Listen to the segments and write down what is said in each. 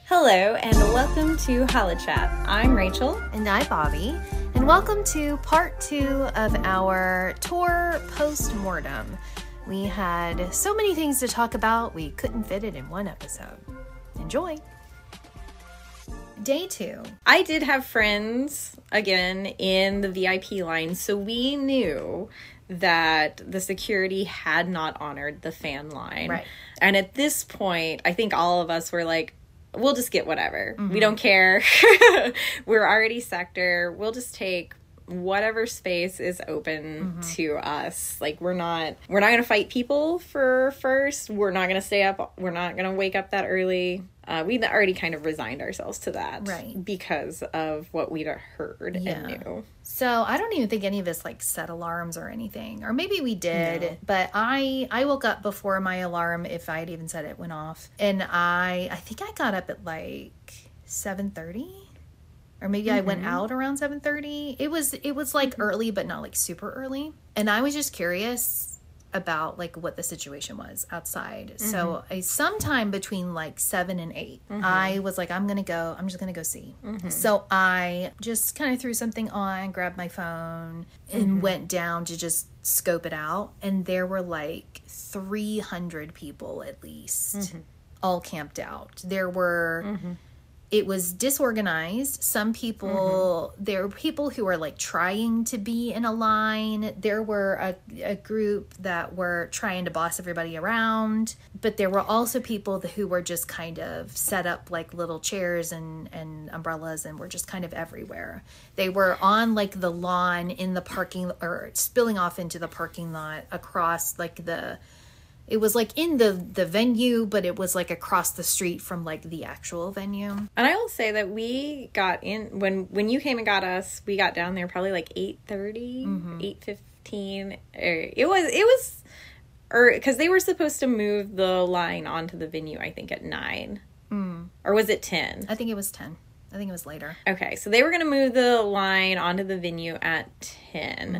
Hello and welcome to HoloChat. I'm Rachel. And I'm Bobby. And welcome to part 2 of our tour post-mortem. We had so many things to talk about, we couldn't fit it in one episode. Enjoy! Day 2. I did have friends, again, in the VIP line, so we knew that the security had not honored the fan line. Right. And at this point, I think all of us were like, we'll just get whatever. Mm-hmm. We don't care. We're already sector. We'll just take whatever space is open to us. Like, we're not going to fight people for first. We're not going to stay up. We're not going to wake up that early. We'd already kind of resigned ourselves to that. Right. Because of what we'd heard and knew. So I don't even think any of us set alarms or anything. Or maybe we did. No. But I woke up before my alarm, if I'd even said it went off. And I think I got up at 7:30. Or maybe I went out around 7:30. It was early, but not super early. And I was just curious about what the situation was outside. So sometime between 7 and 8, I was I'm just gonna go see. So I just kind of threw something on, grabbed my phone, and went down to just scope it out. And there were 300 people at least, all camped out. There were it was disorganized. Some people, there were people who were trying to be in a line. There were a group that were trying to boss everybody around. But there were also people who were just kind of set up little chairs and umbrellas and were just kind of everywhere. They were on the lawn in the parking, or spilling off into the parking lot across it was in the venue, but it was across the street from the actual venue. And I will say that we got in when you came and got us. We got down there probably 8:30, 8:15. It was because they were supposed to move the line onto the venue. I think at 9, or was it 10? I think it was 10. I think it was later. Okay, so they were going to move the line onto the venue at 10.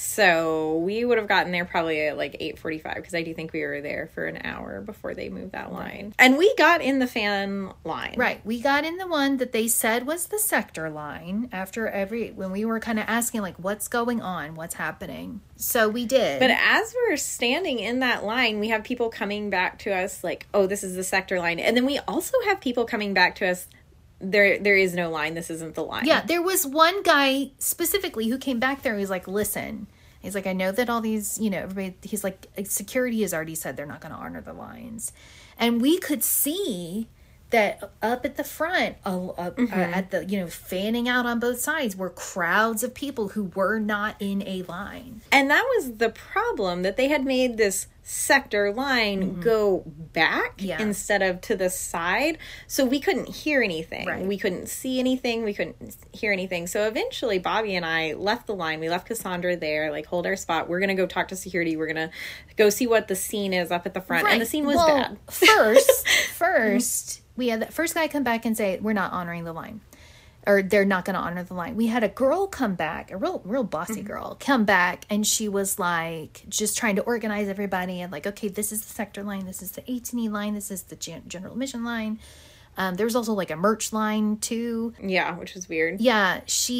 So we would have gotten there probably at 8:45, because I do think we were there for an hour before they moved that line. And we got in the fan line. Right. We got in the one that they said was the sector line when we were kind of asking what's going on, what's happening. So we did. But as we're standing in that line, we have people coming back to us oh, this is the sector line. And then we also have people coming back to us, there is no line. This isn't the line. Yeah, there was one guy specifically who came back there. He's listen. He's I know that all these, everybody, he's security has already said they're not going to honor the lines. And we could see that up at the front, at the, fanning out on both sides were crowds of people who were not in a line. And that was the problem, that they had made this sector line go back instead of to the side. So we couldn't hear anything. Right. We couldn't see anything. We couldn't hear anything. So eventually Bobby and I left the line. We left Cassandra there, hold our spot. We're going to go talk to security. We're going to go see what the scene is up at the front. Right. And the scene was bad. First, we had the first guy come back and say, we're not honoring the line. Or they're not going to honor the line. We had a girl come back, a real bossy girl, come back, and she was just trying to organize everybody and okay, this is the sector line, this is the 18E line, this is the general admission line. There was also a merch line too. Yeah, which was weird. Yeah,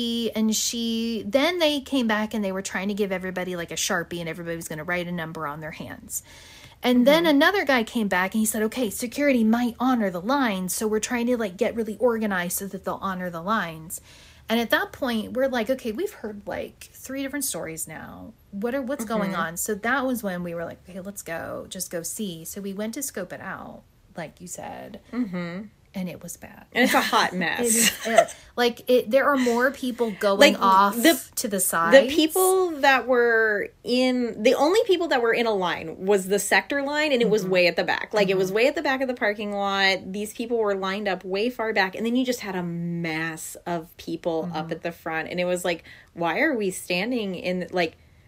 then they came back and they were trying to give everybody a Sharpie, and everybody was going to write a number on their hands. And then another guy came back and he said, okay, security might honor the lines, so we're trying to get really organized so that they'll honor the lines. And at that point, we're okay, we've heard 3 different stories now. What's going on? So that was when we were okay, let's go, just go see. So we went to scope it out, like you said. And it was bad. And it's a hot mess. There are more people going off to the side. The people that were the only people that were in a line was the sector line, and it was way at the back. It was way at the back of the parking lot. These people were lined up way far back, and then you just had a mass of people up at the front. And it was why are we standing in,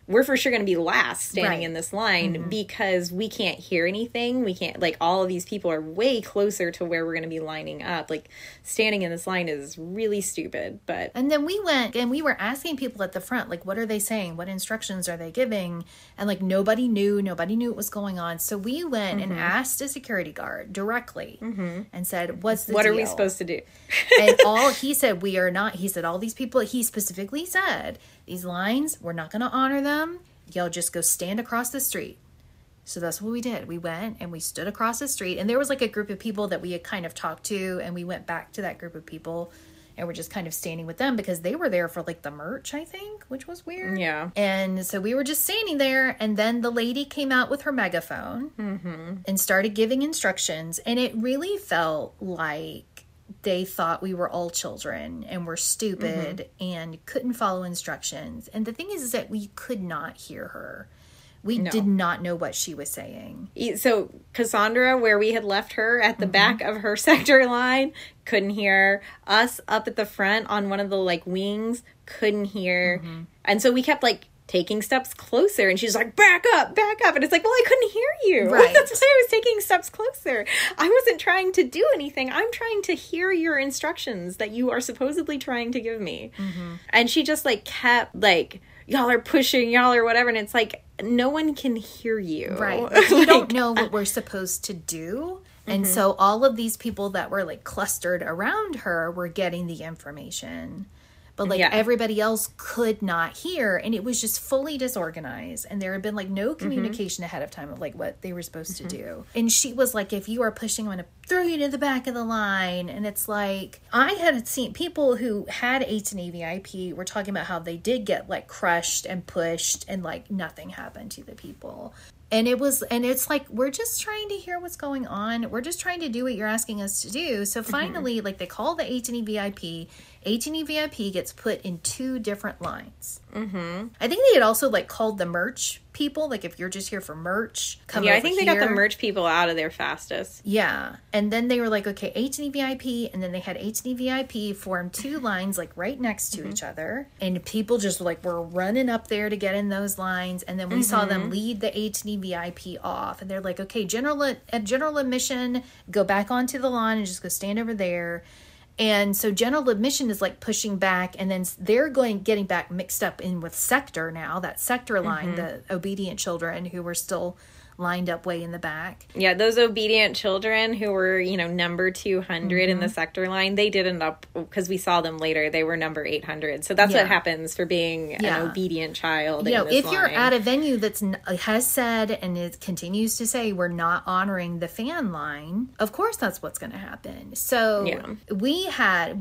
we're for sure going to be last standing in this line because we can't hear anything. We can't, like, all of these people are way closer to where we're going to be lining up. Like, standing in this line is really stupid, but... And then we went and we were asking people at the front, like, what are they saying? What instructions are they giving? And, like, nobody knew what was going on. So we went and asked a security guard directly and said, what's the deal? What are we supposed to do? And he said, we are not, he said, all these people, he specifically said, these lines, we're not going to honor them. Y'all just go stand across the street. So that's what we did. We went and we stood across the street, and there was like a group of people that we had kind of talked to, and we went back to that group of people and we're just kind of standing with them because they were there for like the merch, I think, which was weird. Yeah. And so we were just standing there, and then the lady came out with her megaphone and started giving instructions, and it really felt like they thought we were all children and were stupid and couldn't follow instructions. And the thing is that we could not hear her. We did not know what she was saying. So Cassandra, where we had left her at the back of her sector line, couldn't hear. Us up at the front on one of the like wings, couldn't hear. And so we kept like taking steps closer, and she's like, back up. And it's like, well, I couldn't hear you. Right. That's why I was taking steps closer. I wasn't trying to do anything. I'm trying to hear your instructions that you are supposedly trying to give me. And she just like kept like, y'all are pushing, y'all are whatever. And it's like, no one can hear you. Right. Like, you don't know what we're supposed to do. And so all of these people that were like clustered around her were getting the information. But like everybody else could not hear, and it was just fully disorganized. And there had been like no communication ahead of time of like what they were supposed to do. And she was like, if you are pushing, I'm going to throw you to the back of the line. And it's like, I had seen people who had H&E VIP were talking about how they did get like crushed and pushed, and like nothing happened to the people. And it's like, we're just trying to hear what's going on. We're just trying to do what you're asking us to do. So finally, like, they call the H&E VIP. H&E VIP gets put in 2 different lines. I think they had also, like, called the merch people. Like, if you're just here for merch, come over I think they got the merch people out of there fastest. Yeah. And then they were like, okay, H&E VIP. And then they had H&E VIP form 2 lines, like, right next to each other. And people just, like, were running up there to get in those lines. And then we saw them lead the H&E VIP off. And they're like, okay, general admission, go back onto the lawn and just go stand over there. And so general admission is like pushing back, and then they're getting back mixed up in with sector now, that sector line, the obedient children who were still lined up way in the back. Yeah, those obedient children who were, number 200 in the sector line, they did end up, because we saw them later, they were number 800. So that's what happens for being an obedient child. If you're at a venue that has said, and it continues to say, we're not honoring the fan line, of course that's what's going to happen. So we had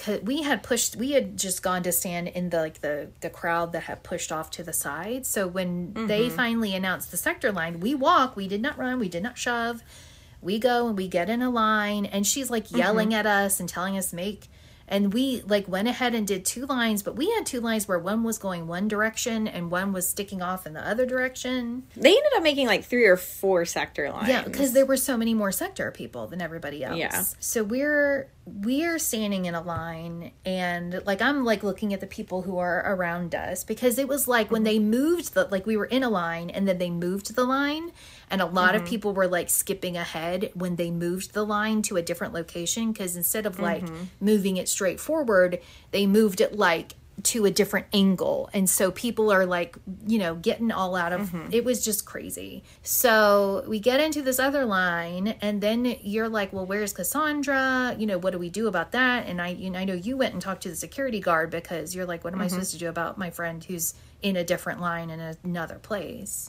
just gone to stand in the crowd that had pushed off to the side. So when they finally announced the sector line, we walk. We did not run. We did not shove. We go and we get in a line, and she's like yelling at us and telling us and we like went ahead and did 2 lines, but we had 2 lines where one was going one direction and one was sticking off in the other direction. They ended up making like 3 or 4 sector lines. Yeah, because there were so many more sector people than everybody else. Yeah. So we're standing in a line, and like I'm like looking at the people who are around us, because it was like when they moved we were in a line and then they moved the line, and a lot of people were like skipping ahead when they moved the line to a different location, because instead of like moving it straight forward, they moved it like to a different angle. And so people are like, getting all out of it was just crazy. So we get into this other line, and then you're like, well, where's Cassandra? What do we do about that? And I know you went and talked to the security guard, because you're like, what am I supposed to do about my friend who's in a different line in another place?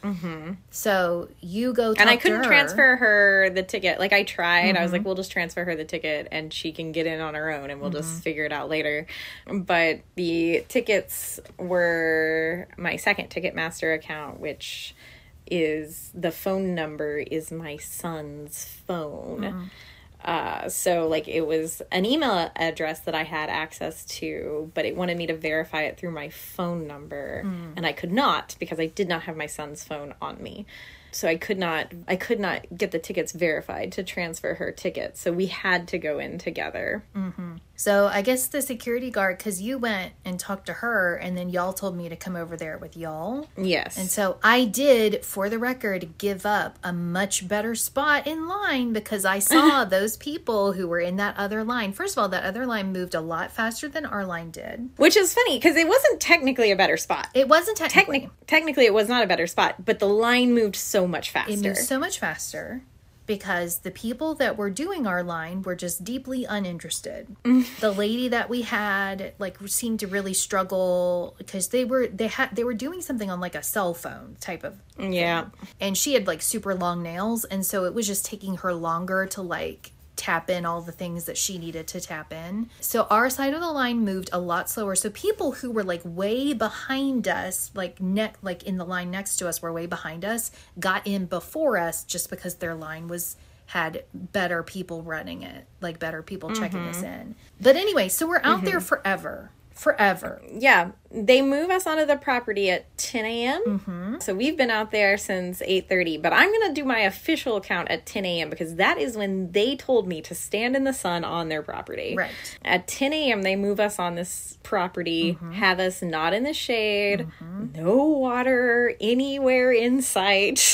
So you go talk and I couldn't to her. transfer her the ticket. Like I tried. I was like, we'll just transfer her the ticket and she can get in on her own and we'll just figure it out later. But the tickets were my second Ticketmaster account, which is the phone number is my son's phone. So like it was an email address that I had access to, but it wanted me to verify it through my phone number, and I could not, because I did not have my son's phone on me. So I could not get the tickets verified to transfer her tickets. So we had to go in together. So I guess the security guard, because you went and talked to her, and then y'all told me to come over there with y'all. Yes. And so I did, for the record, give up a much better spot in line because I saw those people who were in that other line. First of all, that other line moved a lot faster than our line did. Which is funny, because it wasn't technically a better spot. It wasn't technically. Technically, it was not a better spot, but the line moved so much faster. It moved so much faster. Because the people that were doing our line were just deeply uninterested. The lady that we had seemed to really struggle because they were doing something on a cell phone type of thing. And she had super long nails, and so it was just taking her longer to tap in all the things that she needed to tap in. So our side of the line moved a lot slower. So people who were way behind us, in the line next to us, were way behind us, got in before us just because their line had better people running it, better people checking us in. But anyway, so we're out there forever. Yeah. They move us onto the property at 10 a.m. So we've been out there since 8:30, but I'm going to do my official count at 10 a.m. because that is when they told me to stand in the sun on their property. Right. At 10 a.m. they move us on this property, have us not in the shade, no water anywhere in sight.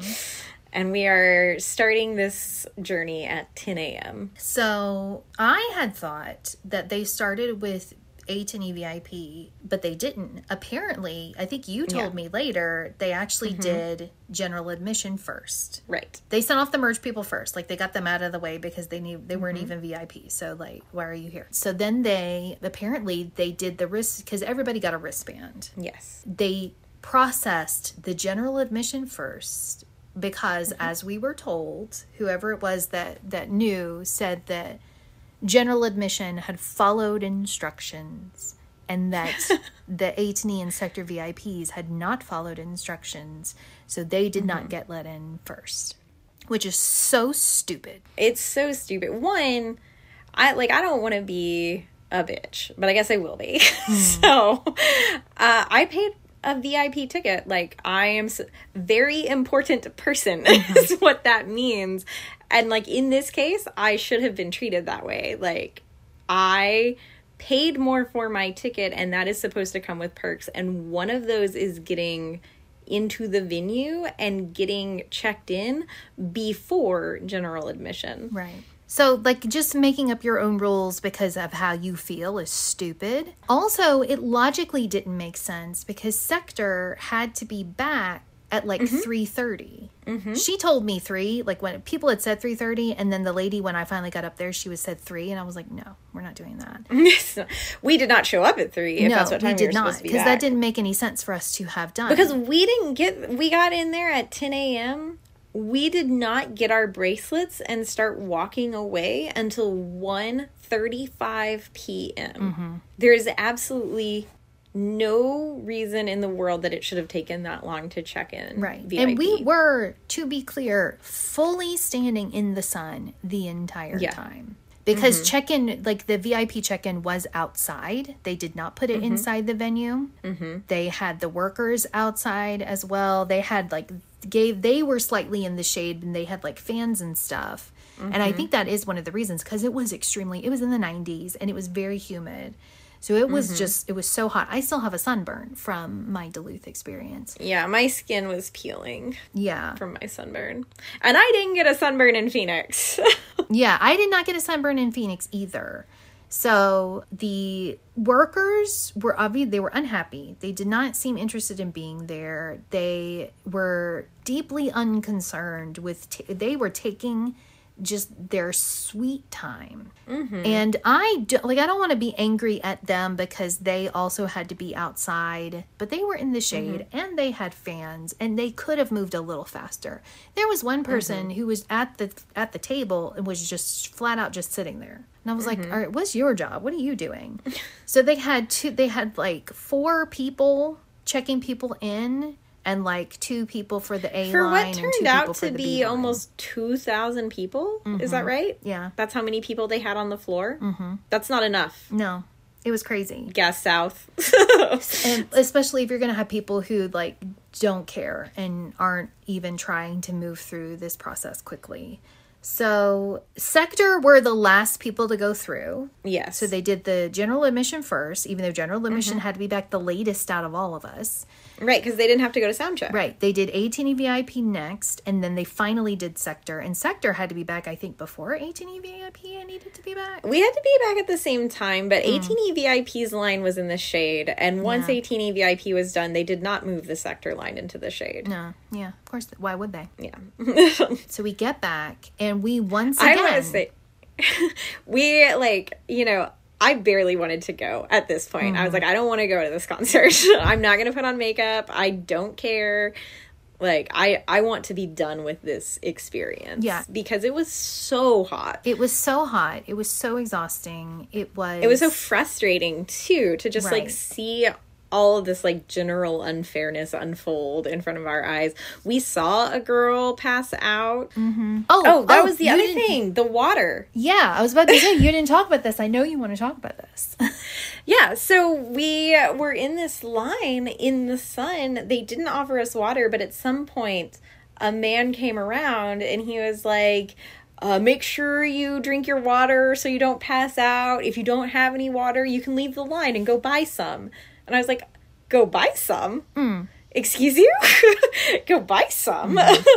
And we are starting this journey at 10 a.m. So I had thought that they started with A-to-E VIP, but they didn't. Apparently, I think you told me later, they actually did general admission first. Right. They sent off the merge people first. They got them out of the way because they knew they weren't even VIP. So why are you here? So then they did the wrist, because everybody got a wristband. Yes. They processed the general admission first because, as we were told, whoever it was that knew said that general admission had followed instructions and that the A-to-E and Sector VIPs had not followed instructions, so they did not get let in first, which is so stupid. It's so stupid. One, I don't want to be a bitch, but I guess I will be. So I paid a VIP ticket. I am very important person is what that means. And in this case, I should have been treated that way. I paid more for my ticket, and that is supposed to come with perks. And one of those is getting into the venue and getting checked in before general admission. Right. So, just making up your own rules because of how you feel is stupid. Also, it logically didn't make sense because Sector had to be back at 3:30. She told me 3, when people had said 3:30, and then the lady, when I finally got up there, she said 3, and I was like, no, we're not doing that. We did not show up at 3 if that's what time we were supposed to be back. Because that didn't make any sense for us to have done. Because we got in there at 10 a.m., we did not get our bracelets and start walking away until 1:35 p.m. There is absolutely no reason in the world that it should have taken that long to check in. Right. VIP. And we were, to be clear, fully standing in the sun the entire time. Because check-in, the VIP check-in was outside. They did not put it inside the venue. They had the workers outside as well. They had, they were slightly in the shade, and they had, fans and stuff. And I think that is one of the reasons, because it was in the 90s, and it was very humid. So it was it was so hot. I still have a sunburn from my Duluth experience. Yeah, my skin was peeling. Yeah. From my sunburn. And I didn't get a sunburn in Phoenix. Yeah, I did not get a sunburn in Phoenix either. So the workers were they were unhappy. They did not seem interested in being there. They were deeply unconcerned with, they were taking just their sweet time. And I don't want to be angry at them because they also had to be outside, but they were in the shade and they had fans and they could have moved a little faster. There was one person who was at the table and was just flat out just sitting there. And I was like, all right, what's your job? What are you doing? So they had 4 people checking people in, and 2 people for the A for line. What turned out to be almost 2,000 people. Is that right? Yeah. That's how many people they had on the floor? That's not enough. No. It was crazy. Gas South. And especially if you're going to have people who don't care and aren't even trying to move through this process quickly. So Sector were the last people to go through. Yes. So they did the general admission first, even though general admission had to be back the latest out of all of us. Right, because they didn't have to go to sound check. Right. They did 18E VIP next, and then they finally did Sector. And Sector had to be back, I think, before 18E VIP needed to be back. We had to be back at the same time, but 18E VIP's line was in the shade. And once 18E VIP was done, they did not move the Sector line into the shade. No. Yeah, of course. Why would they? Yeah. So we get back, and we once again... I want to say, we, like, you know... I barely wanted to go at this point. I was like, I don't want to go to this concert. I'm not going to put on makeup. I don't care. Like, I want to be done with this experience. Yeah. Because it was so hot. It was so hot. It was so exhausting. It was so frustrating, too, to just, like, see all of this, like, general unfairness unfold in front of our eyes. We saw a girl pass out. Oh, that was the other thing. The water. Yeah, I was about to say, you didn't talk about this. I know you want to talk about this. Yeah, so we were in this line in the sun. They didn't offer us water, but at some point, a man came around and he was like... make sure you drink your water so you don't pass out. If you don't have any water, you can leave the line and go buy some. And I was like, go buy some? Excuse you? Go buy some?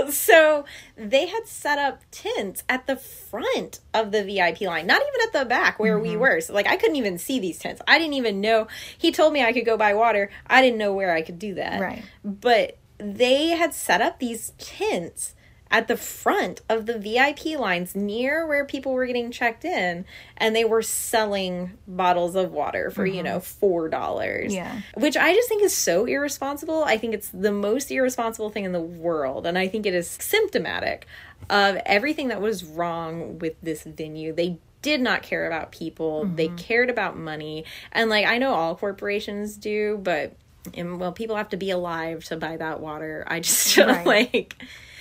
So they had set up tents at the front of the VIP line, not even at the back where we were. So, like, I couldn't even see these tents. I didn't even know. He told me I could go buy water. I didn't know where I could do that. Right. But they had set up these tents at the front of the VIP lines near where people were getting checked in, and they were selling bottles of water for, you know, $4. Yeah. Which I just think is so irresponsible. I think it's the most irresponsible thing in the world, and I think it is symptomatic of everything that was wrong with this venue. They did not care about people. They cared about money. And, like, I know all corporations do, but, well, people have to be alive to buy that water. I just, like...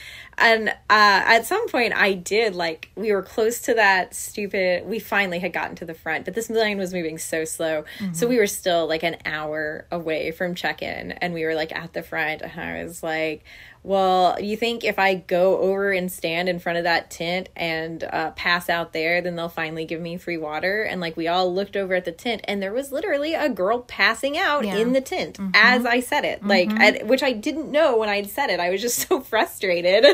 And at some point I did, like, we were close to that we finally had gotten to the front, but this line was moving so slow. So we were still like an hour away from check-in, and we were like at the front, and I was like, well, you think if I go over and stand in front of that tent and pass out there, then they'll finally give me free water? And, like, we all looked over at the tent, and there was literally a girl passing out in the tent as I said it. Like, which I didn't know when I'd said it. I was just so frustrated.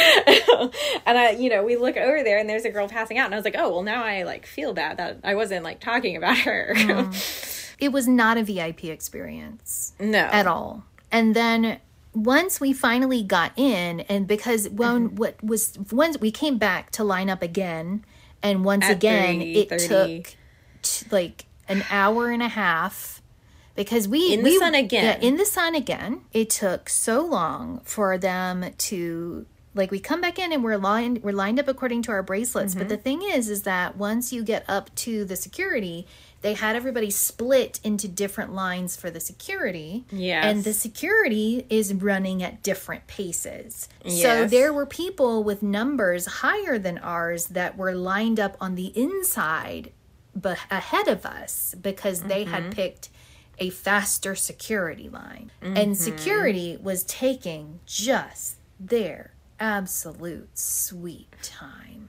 And we look over there, and there's a girl passing out, and I was like, oh, well, now I, like, feel bad that I wasn't, like, talking about her. It was not a VIP experience. No. At all. And then... once we finally got in, and because once we came back to line up again, and once again it took like an hour and a half, because in the sun again. It took so long for them to, like, we come back in and we're lined up according to our bracelets. But the thing is that once you get up to the security, they had everybody split into different lines for the security. Yes. And the security is running at different paces. Yes. So there were people with numbers higher than ours that were lined up on the inside but ahead of us because they had picked a faster security line. And security was taking just their absolute sweet time.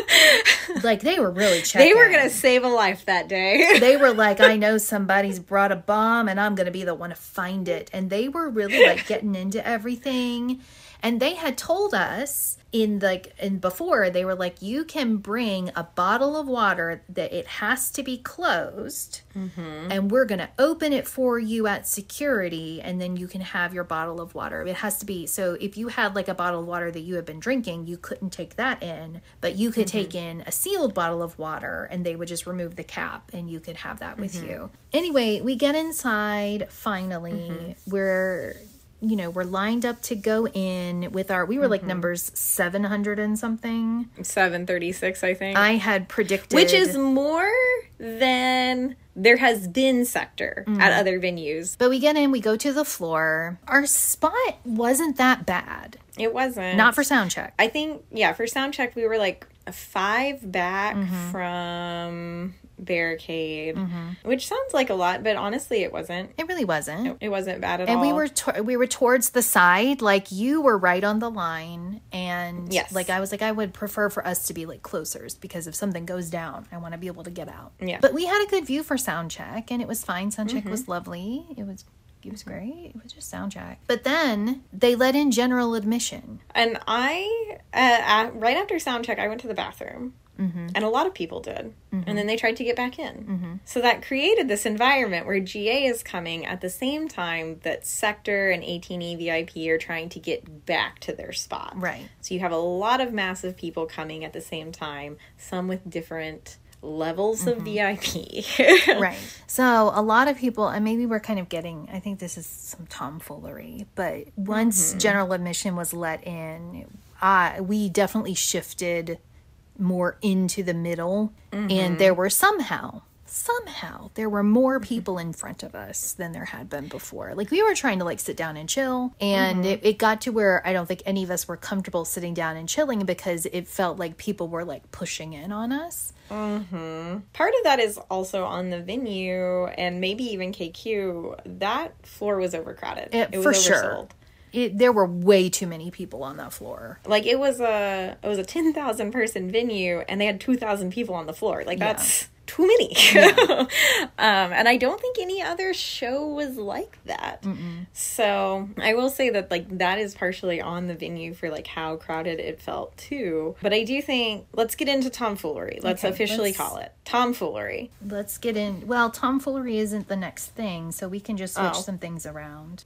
Like, they were really checking. They were gonna save a life that day. They were like, I know somebody's brought a bomb and I'm gonna be the one to find it. And they were really, like, getting into everything. And they had told us before, they were like, you can bring a bottle of water that it has to be closed, and we're going to open it for you at security, and then you can have your bottle of water. It has to be, so if you had, like, a bottle of water that you had been drinking, you couldn't take that in, but you could take in a sealed bottle of water, and they would just remove the cap, and you could have that with you. Anyway, we get inside, finally. We're lined up to go in with we were like numbers 700 and something. 736, I think. I had predicted. Which is more than there has been Sector at other venues. But we get in, we go to the floor. Our spot wasn't that bad. It wasn't. Not for sound check. I think, for sound check, we were like 5 back from barricade, which sounds like a lot, but honestly, it wasn't. It really wasn't. It wasn't bad at all. And we were towards the side, like you were right on the line, and like I was like, I would prefer for us to be like closer because if something goes down, I want to be able to get out. Yeah. But we had a good view for sound check, and it was fine. Sound check was lovely. It was great. It was just sound check. But then they let in general admission. And I, right after sound check, I went to the bathroom. And a lot of people did. And then they tried to get back in. So that created this environment where GA is coming at the same time that Sector and 18E VIP are trying to get back to their spot. Right. So you have a lot of massive people coming at the same time, some with different levels of VIP. Right. So a lot of people, and maybe we're kind of getting, I think this is some tomfoolery, but once general admission was let in, we definitely shifted more into the middle, and there were somehow there were more people in front of us than there had been before. Like we were trying to like sit down and chill, and it got to where I don't think any of us were comfortable sitting down and chilling because it felt like people were like pushing in on us. Part of that is also on the venue and maybe even KQ. That floor was overcrowded. It was for oversold. Sure. There were way too many people on that floor. Like it was a 10,000 person venue and they had 2,000 people on the floor. Like that's too many. Yeah. And I don't think any other show was like that. So I will say that like that is partially on the venue for like how crowded it felt too. But I do think, let's get into tomfoolery. Let's officially call it tomfoolery. Let's get in. Well, tomfoolery isn't the next thing, so we can just switch some things around.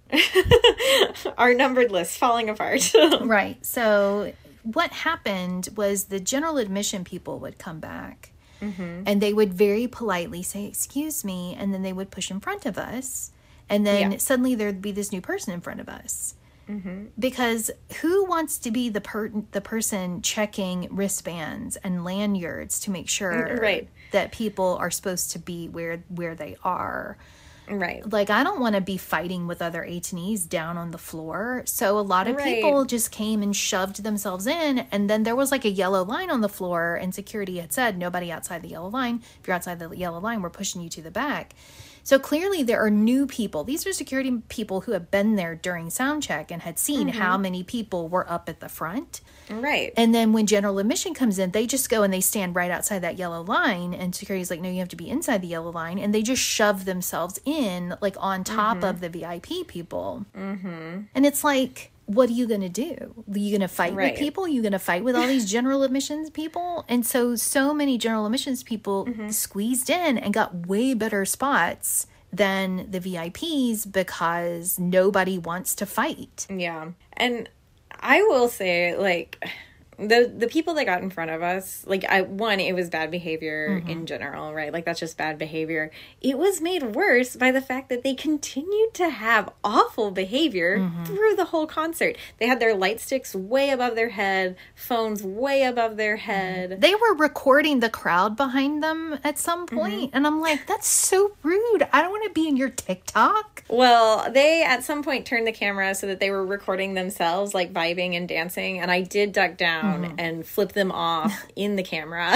Our numbered list falling apart. Right. So what happened was the general admission people would come back. And they would very politely say, excuse me, and then they would push in front of us. And then suddenly there'd be this new person in front of us. Because who wants to be the person checking wristbands and lanyards to make sure that people are supposed to be where they are? Right. Like, I don't want to be fighting with other A&Es down on the floor. So a lot of people just came and shoved themselves in. And then there was like a yellow line on the floor. And security had said, nobody outside the yellow line. If you're outside the yellow line, we're pushing you to the back. So clearly there are new people. These are security people who have been there during sound check and had seen how many people were up at the front. Right. And then when general admission comes in, they just go and they stand right outside that yellow line. And security's like, no, you have to be inside the yellow line. And they just shove themselves in, like, on top of the VIP people. And it's like, what are you going to do? Are you going to fight with people? Are you going to fight with all these general admissions people? And so many general admissions people squeezed in and got way better spots than the VIPs because nobody wants to fight. Yeah. And I will say, like, the people that got in front of us, like, it was bad behavior in general, right? Like, that's just bad behavior. It was made worse by the fact that they continued to have awful behavior through the whole concert. They had their light sticks way above their head, phones way above their head. They were recording the crowd behind them at some point, and I'm like, that's so rude. I don't want to be in your TikTok. Well, they at some point turned the camera so that they were recording themselves, like, vibing and dancing, and I did duck down and flip them off in the camera.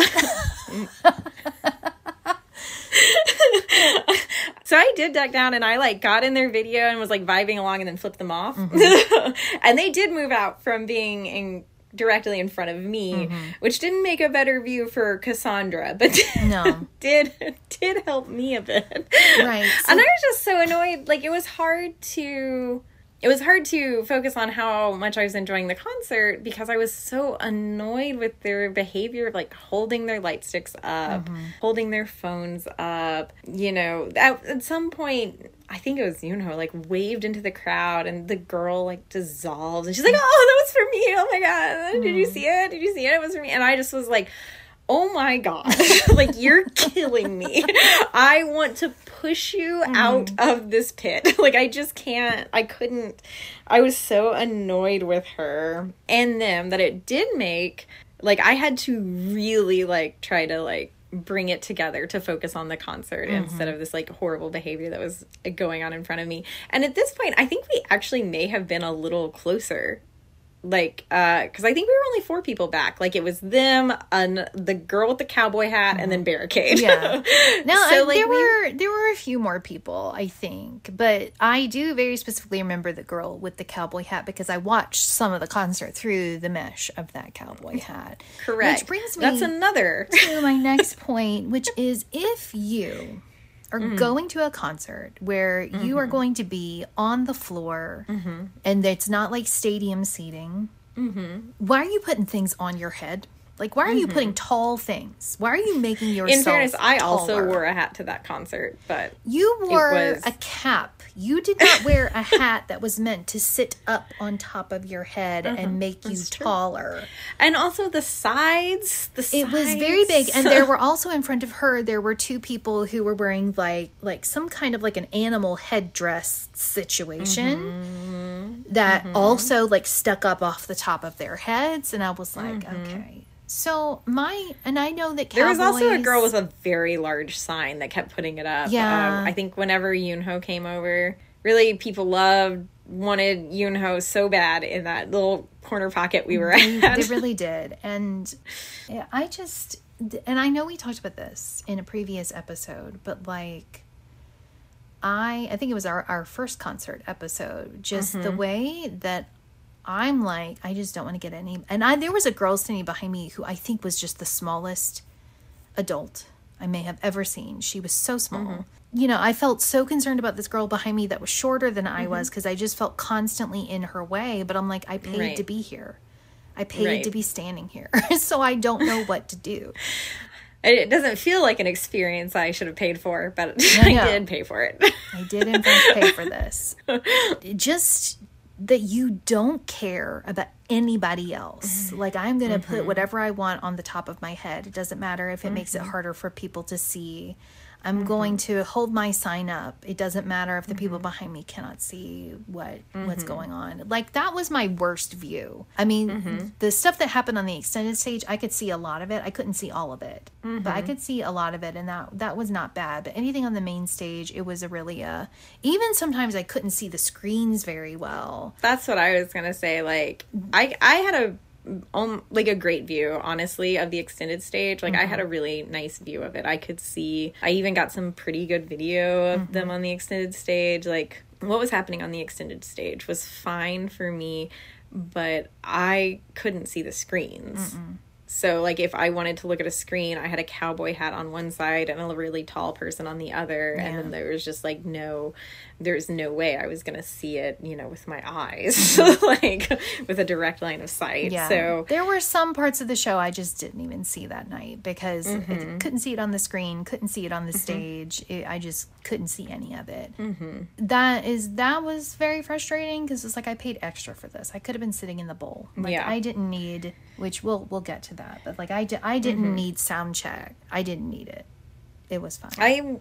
So I did duck down and I like got in their video and was like vibing along and then flipped them off. And they did move out from being directly in front of me, which didn't make a better view for Cassandra, but did help me a bit. Right. So, and I was just so annoyed. Like, it was hard to focus on how much I was enjoying the concert because I was so annoyed with their behavior, like holding their light sticks up, holding their phones up. You know, at some point, I think it was, like, waved into the crowd and the girl, like, dissolves. And she's like, oh, that was for me. Oh, my God. Did you see it? Did you see it? It was for me. And I just was like, oh, my God. Like, you're killing me. I want to push you out of this pit. Like, I just can't. I couldn't. I was so annoyed with her and them that it did make, like, I had to really, like, try to, like, bring it together to focus on the concert instead of this, like, horrible behavior that was going on in front of me. And at this point, I think we actually may have been a little closer like, because I think we were only 4 people back. Like, it was them, the girl with the cowboy hat, and then Barricade. Yeah. No, so, there were a few more people, I think, but I do very specifically remember the girl with the cowboy hat because I watched some of the concert through the mesh of that cowboy hat. Correct. Which brings me That's another to my next point, which is if you are going to a concert where you are going to be on the floor and it's not like stadium seating, why are you putting things on your head? Like, why are you putting tall things? Why are you making yourself In fairness, I taller? also wore a hat to that concert, but you wore a cap. You did not wear a hat that was meant to sit up on top of your head and make you taller. And also the sides. It was very big. And there were also in front of her, there were 2 people who were wearing like some kind of like an animal headdress situation that also like stuck up off the top of their heads. And I was like, okay. So and I know that Cowboys... There was also a girl with a very large sign that kept putting it up. Yeah. I think whenever Yoonho came over, really people wanted Yoonho so bad in that little corner pocket we were at. They really did. And I know we talked about this in a previous episode, but like, I think it was our first concert episode, just the way that I'm like, I just don't want to get any. And there was a girl standing behind me who I think was just the smallest adult I may have ever seen. She was so small. You know, I felt so concerned about this girl behind me that was shorter than I was because I just felt constantly in her way. But I'm like, I paid to be here. I paid to be standing here. So I don't know what to do. It doesn't feel like an experience I should have paid for, but I did pay for it. I did in fact pay for this. Just that you don't care about anybody else. Like, I'm going to put whatever I want on the top of my head. It doesn't matter if it makes it harder for people to see. I'm going to hold my sign up. It doesn't matter if the people behind me cannot see what's going on. Like, that was my worst view. I mean, the stuff that happened on the extended stage, I could see a lot of it. I couldn't see all of it, but I could see a lot of it, and that was not bad. But anything on the main stage, it was a really even sometimes I couldn't see the screens very well. That's what I was gonna say. Like, I had a great view, honestly, of the extended stage. Like, I had a really nice view of it. I could see, I even got some pretty good video of them on the extended stage. Like, what was happening on the extended stage was fine for me, but I couldn't see the screens. So, like, if I wanted to look at a screen, I had a cowboy hat on one side and a really tall person on the other. Yeah. And then there was just, like, there's no way I was going to see it, you know, with my eyes, like, with a direct line of sight. Yeah. So there were some parts of the show I just didn't even see that night because I couldn't see it on the screen, couldn't see it on the stage. I just couldn't see any of it. That was very frustrating because it's like I paid extra for this. I could have been sitting in the bowl. Like, I didn't need, which we'll get to that, but like I didn't need sound check. I didn't need it. It was fine.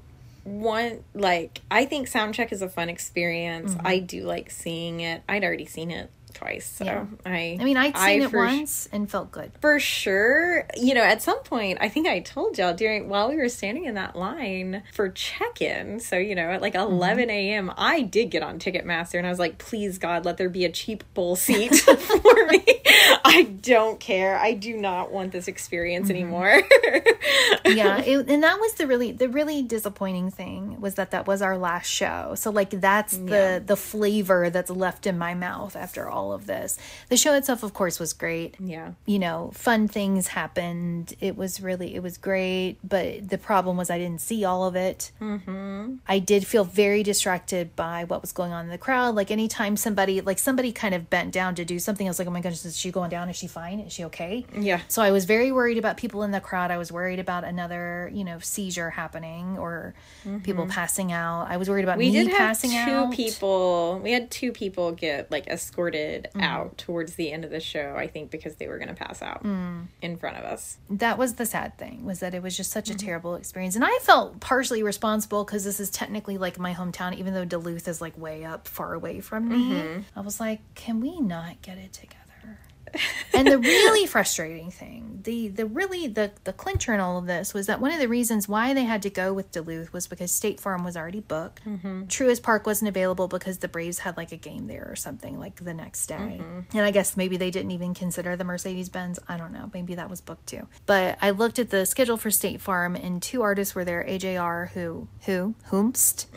I think soundcheck is a fun experience. I do like seeing it. I'd already seen it twice, so I'd seen it once and felt good for sure. You know, at some point, I think I told y'all while we were standing in that line for check-in, so, you know, at like 11 a.m. I did get on Ticketmaster and I was like, please God, let there be a cheap bowl seat for me. I don't care. I do not want this experience anymore. And that was the really disappointing thing was that was our last show. So like that's the flavor that's left in my mouth after all of this. The show itself, of course, was great. Yeah. You know, fun things happened. It was great, but the problem was I didn't see all of it. I did feel very distracted by what was going on in the crowd. Like anytime somebody kind of bent down to do something, I was like, oh my goodness, is she going down? Is she fine? Is she okay? Yeah. So I was very worried about people in the crowd. I was worried about another, you know, seizure happening or people passing out. I was worried about me passing out. We had 2 people get like escorted out towards the end of the show, I think, because they were going to pass out in front of us. That was the sad thing, was that it was just such a terrible experience. And I felt partially responsible because this is technically like my hometown, even though Duluth is like way up far away from me. I was like, can we not get it together? And the really frustrating thing, the clincher in all of this was that one of the reasons why they had to go with Duluth was because State Farm was already booked. Truist Park wasn't available because the Braves had like a game there or something like the next day. And I guess maybe they didn't even consider the Mercedes-Benz. I don't know. Maybe that was booked too. But I looked at the schedule for State Farm and 2 artists were there, AJR, Whomst,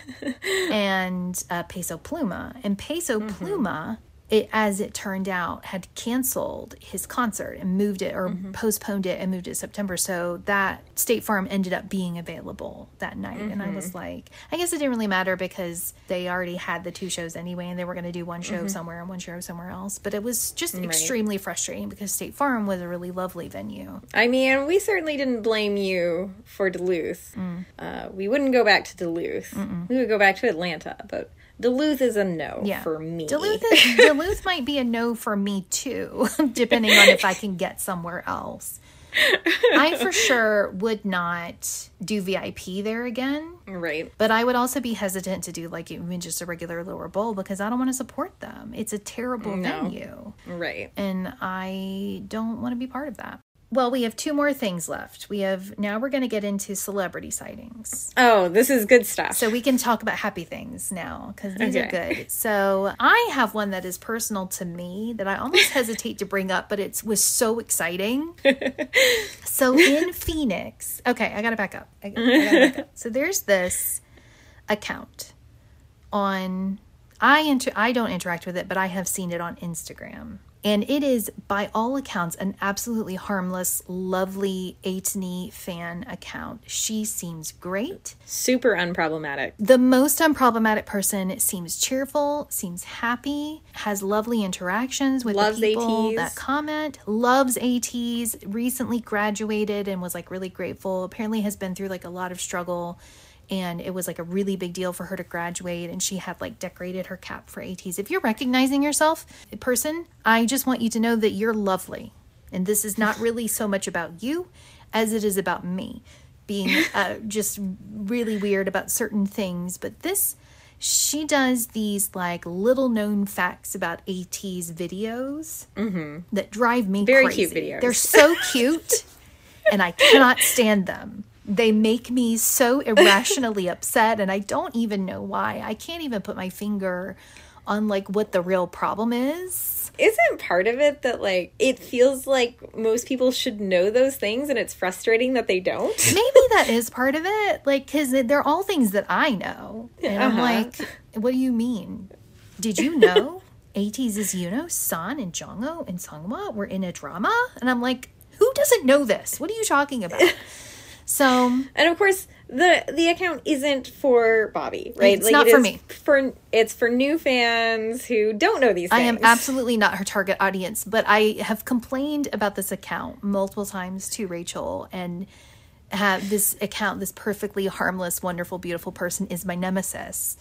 and Peso Pluma. And Peso Pluma, as it turned out, had canceled his concert and moved it or postponed it and moved it to September. So that State Farm ended up being available that night. And I was like, I guess it didn't really matter because they already had the 2 shows anyway, and they were going to do one show somewhere and one show somewhere else. But it was just extremely frustrating because State Farm was a really lovely venue. I mean, we certainly didn't blame you for Duluth. We wouldn't go back to Duluth. We would go back to Atlanta, but Duluth is a no for me. Duluth might be a no for me too, depending on if I can get somewhere else. I for sure would not do VIP there again. Right. But I would also be hesitant to do like even just a regular lower bowl because I don't want to support them. It's a terrible venue. Right. And I don't want to be part of that. Well, we have 2 more things left. Now we're going to get into celebrity sightings. Oh, this is good stuff. So we can talk about happy things now because these are good. So I have one that is personal to me that I almost hesitate to bring up, but it was so exciting. So in Phoenix, okay, I got to back up. I gotta back up. So there's this account on, I don't interact with it, but I have seen it on Instagram. And it is, by all accounts, an absolutely harmless, lovely Aitni fan account. She seems great. Super unproblematic. The most unproblematic person seems cheerful, seems happy, has lovely interactions with the people that comment, loves ATs, recently graduated and was like really grateful. Apparently has been through like a lot of struggle. And it was like a really big deal for her to graduate. And she had like decorated her cap for ATs. If you're recognizing yourself, person, I just want you to know that you're lovely. And this is not really so much about you as it is about me being just really weird about certain things. But she does these like little known facts about ATs videos that drive me crazy. Very cute videos. They're so cute and I cannot stand them. They make me so irrationally upset, and I don't even know why. I can't even put my finger on, like, what the real problem is. Isn't part of it that, like, it feels like most people should know those things, and it's frustrating that they don't? Maybe that is part of it. Like, because they're all things that I know. And I'm like, what do you mean? Did you know ATEEZ Yuno, San, and Jongho and Seonghwa were in a drama? And I'm like, who doesn't know this? What are you talking about? So, and of course, the account isn't for Bobby, right? It's like, not for me. It's for new fans who don't know these things. I am absolutely not her target audience, but I have complained about this account multiple times to Rachel, and this account, this perfectly harmless, wonderful, beautiful person is my nemesis.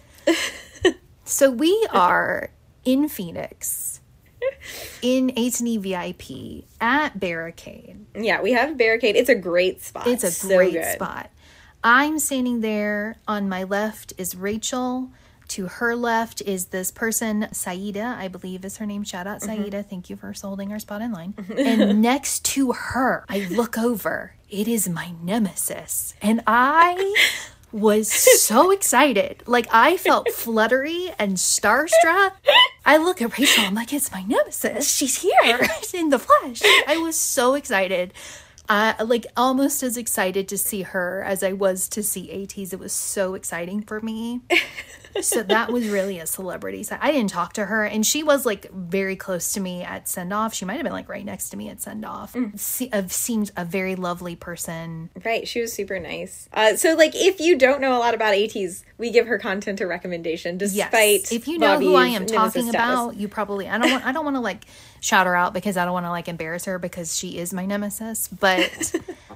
So we are in Phoenix. In Aitni VIP at Barricade. Yeah, we have Barricade. It's a great spot. It's a great spot. I'm standing there. On my left is Rachel. To her left is this person, Saida, I believe is her name. Shout out Saida. Thank you for holding our spot in line. And next to her, I look over. It is my nemesis. And I was so excited. Like, I felt fluttery and starstruck. I look at Rachel, I'm like, it's my nemesis. She's here in the flesh. I was so excited. Like, almost as excited to see her as I was to see ATEEZ. It was so exciting for me. So that was really a celebrity. So I didn't talk to her, and she was like very close to me at send-off. She might have been like right next to me at send-off. Seemed a very lovely person. Right, she was super nice. So like, if you don't know a lot about ATEEZ, we give her content a recommendation despite if you know Bobby's who I am talking about, you probably I don't want to like shout her out because I don't want to like embarrass her because she is my nemesis, but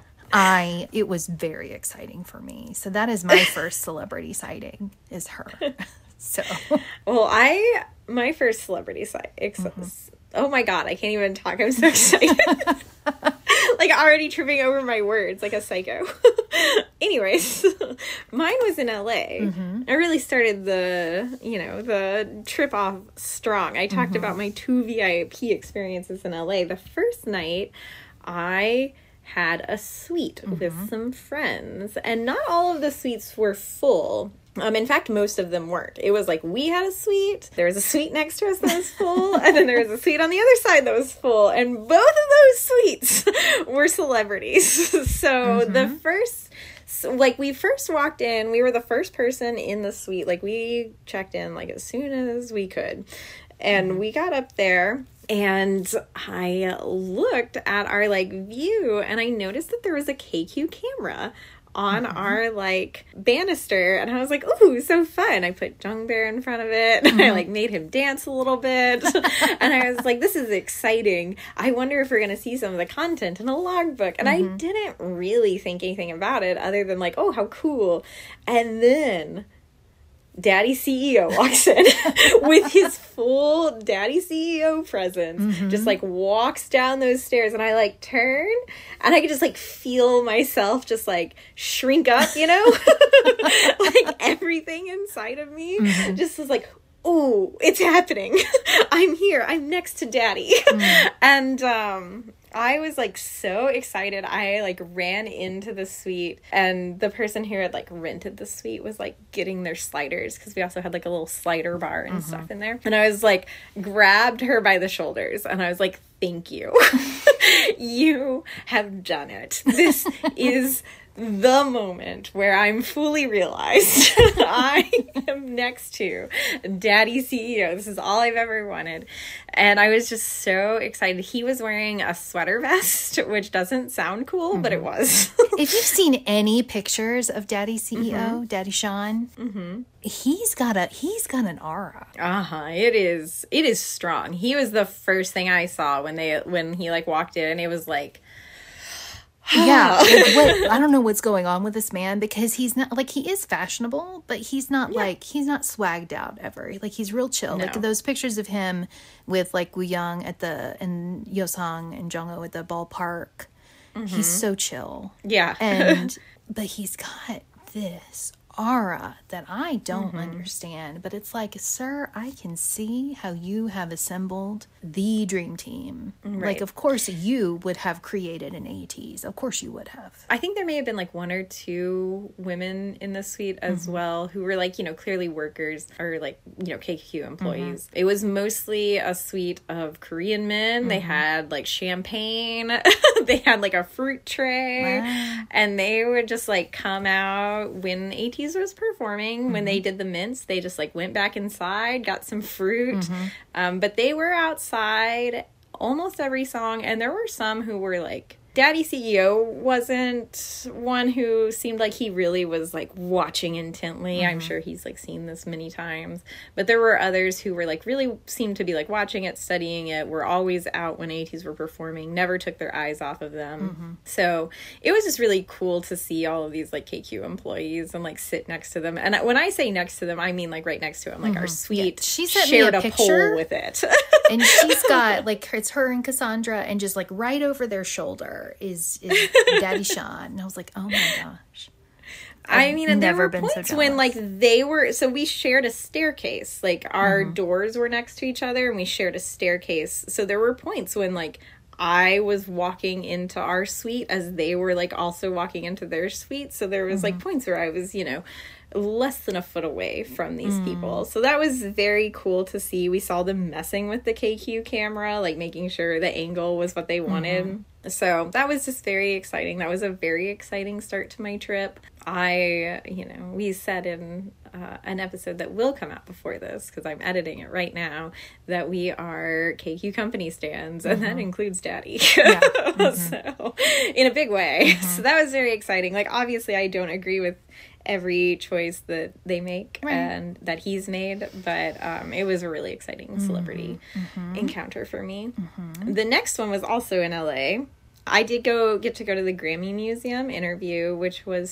it was very exciting for me. So that is my first celebrity sighting is her. So, well, my first celebrity sighting. Oh my God, I can't even talk. I'm so excited. Like already tripping over my words like a psycho. anyways, mine was in LA. Mm-hmm. I really started the trip off strong. I talked about my 2 VIP experiences in LA. The first night, I had a suite with some friends, and not all of the suites were full. In fact, most of them weren't. It was like, we had a suite, there was a suite next to us that was full, and then there was a suite on the other side that was full, and both of those suites were celebrities. So the first, like, we first walked in, we were the first person in the suite. Like, we checked in, like, as soon as we could. And we got up there, and I looked at our, like, view, and I noticed that there was a KQ camera on our, like, banister, and I was like, ooh, so fun. I put Jung Bear in front of it, and I, like, made him dance a little bit, and I was like, this is exciting. I wonder if we're going to see some of the content in a logbook, and I didn't really think anything about it other than, like, oh, how cool. And then Daddy CEO walks in with his full Daddy CEO presence, just like walks down those stairs, and I like turn, and I could just like feel myself just like shrink up, you know, like everything inside of me just was like, oh, it's happening. I'm here. I'm next to Daddy. And I was like so excited. I like ran into the suite, and the person who had like rented the suite was like getting their sliders, because we also had like a little slider bar and stuff in there. And I was like, grabbed her by the shoulders, and I was like, thank you. You have done it. This is the moment where I'm fully realized I am next to Daddy CEO. This is all I've ever wanted. And I was just so excited. He was wearing a sweater vest, which doesn't sound cool, but it was. If you've seen any pictures of Daddy CEO, Daddy Sean, he's got an aura. It is strong. He was the first thing I saw when he like walked in, and it was like, yeah, like I don't know what's going on with this man, because he's not like, he is fashionable, but he's not like, he's not swagged out ever. Like, he's real chill. No. Like those pictures of him with like Woo Young and Yeosang and Jungho at the ballpark. He's so chill. Yeah. But he's got this aura that I don't understand, but it's like, sir, I can see how you have assembled the dream team. Right. Like, of course you would have created an ATEEZ. Of course you would have. I think there may have been like 1 or 2 women in the suite as well, who were like, you know, clearly workers or like, you know, KQ employees. It was mostly a suite of Korean men. They had like champagne. They had like a fruit tray. Wow. And they would just like come out when ATEEZ was performing. When they did the mints, they just like went back inside, got some fruit, but they were outside almost every song. And there were some who were like, Daddy CEO wasn't one who seemed like he really was like watching intently. I'm sure he's like seen this many times, but there were others who were like really seemed to be like watching it, studying it, were always out when ATEEZ were performing, never took their eyes off of them. So it was just really cool to see all of these like KQ employees and like sit next to them. And when I say next to them, I mean like right next to them, like our suite she sent shared me a pole with it. And she's got like, it's her and Cassandra, and just like right over their shoulder is Daddy Sean. And I was like, oh my gosh. I mean, and there were points when like so we shared a staircase, like our doors were next to each other and we shared a staircase. So there were points when like I was walking into our suite as they were like also walking into their suite. So there was like points where I was, you know, less than a foot away from these people. So that was very cool to see. We saw them messing with the KQ camera, like making sure the angle was what they wanted. So that was just very exciting. That was a very exciting start to my trip. We said in an episode that will come out before this, because I'm editing it right now, that we are KQ company stands, and that includes Daddy. So in a big way. So that was very exciting. Like, obviously I don't agree with every choice that they make and that he's made, but it was a really exciting celebrity encounter for me. The next one was also in LA. I did get to go to the Grammy Museum interview, which was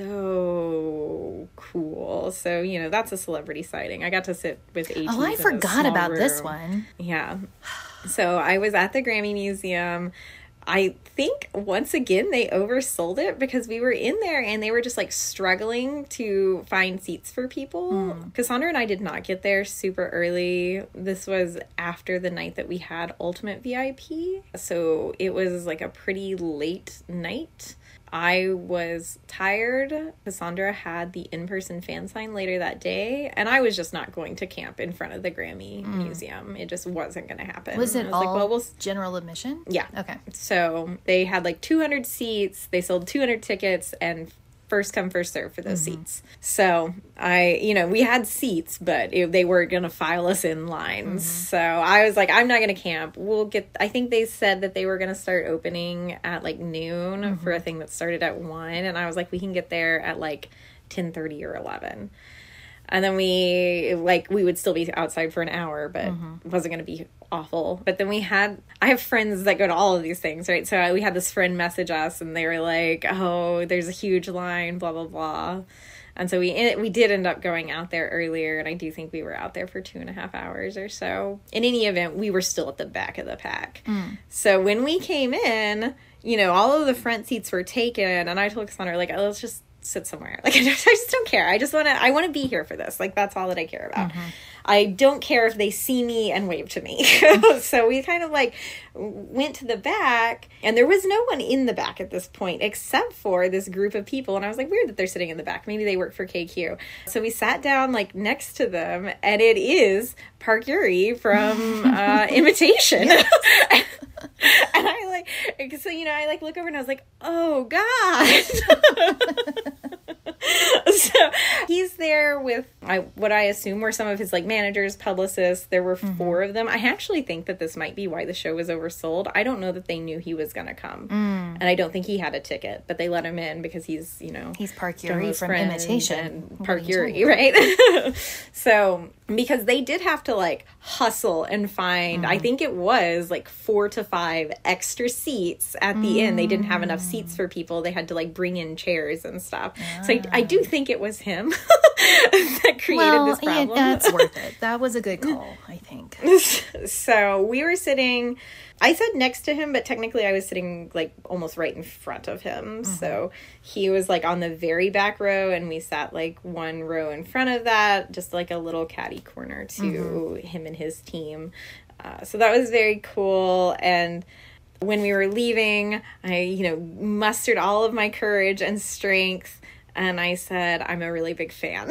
so cool. So, you know, that's a celebrity sighting. I got to sit with ATEEZ. Oh, I forgot about this one. Yeah. So I was at the Grammy Museum. I think once again they oversold it because we were in there and they were just like struggling to find seats for people. Cassandra and I did not get there super early. This was after the night that we had Ultimate VIP. So it was like a pretty late night. I was tired. Cassandra had the in-person fan sign later that day, and I was just not going to camp in front of the Grammy Museum. It just wasn't going to happen. Was it all like, well, we'll... general admission? Yeah. Okay. So they had like 200 seats. They sold 200 tickets, and first come, first serve for those seats. So we had seats, but they were going to file us in lines. So I was like, I'm not going to camp. I think they said that they were going to start opening at like noon for a thing that started at 1. And I was like, we can get there at like 10:30 or 11. And then we would still be outside for an hour, but it wasn't going to be awful. But then I have friends that go to all of these things, right? So we had this friend message us, and they were like, oh, there's a huge line, blah, blah, blah. And so we did end up going out there earlier, and I do think we were out there for 2.5 hours or so. In any event, we were still at the back of the pack. So when we came in, all of the front seats were taken, and I told Cassandra, like, oh, let's just sit somewhere. Like, I just don't care. I want to be here for this. Like, that's all that I care about. I don't care if they see me and wave to me. So we kind of like went to the back, and there was no one in the back at this point except for this group of people. And I was like, weird that they're sitting in the back. Maybe they work for KQ. So we sat down like next to them, and it is Park Yuri from Imitation. And I look over and I was like, oh God. So he's there with what I assume were some of his like managers, publicists. There were 4 of them. I actually think that this might be why the show was oversold. I don't know that they knew he was going to come. And I don't think he had a ticket, but they let him in because he's Park Yuri from Imitation. And Park Yuri, right? So because they did have to like hustle and find, I think it was like 4 to 5 extra seats at the end. They didn't have enough seats for people. They had to like bring in chairs and stuff. So I do think it was him that created this problem. Yeah, that's worth it. That was a good call, I think. So we were sitting, I sat next to him, but technically I was sitting like almost right in front of him. So he was like on the very back row, and we sat like 1 row in front of that, just like a little catty corner to him and his team. So that was very cool. And when we were leaving, I, mustered all of my courage and strength, and I said, I'm a really big fan.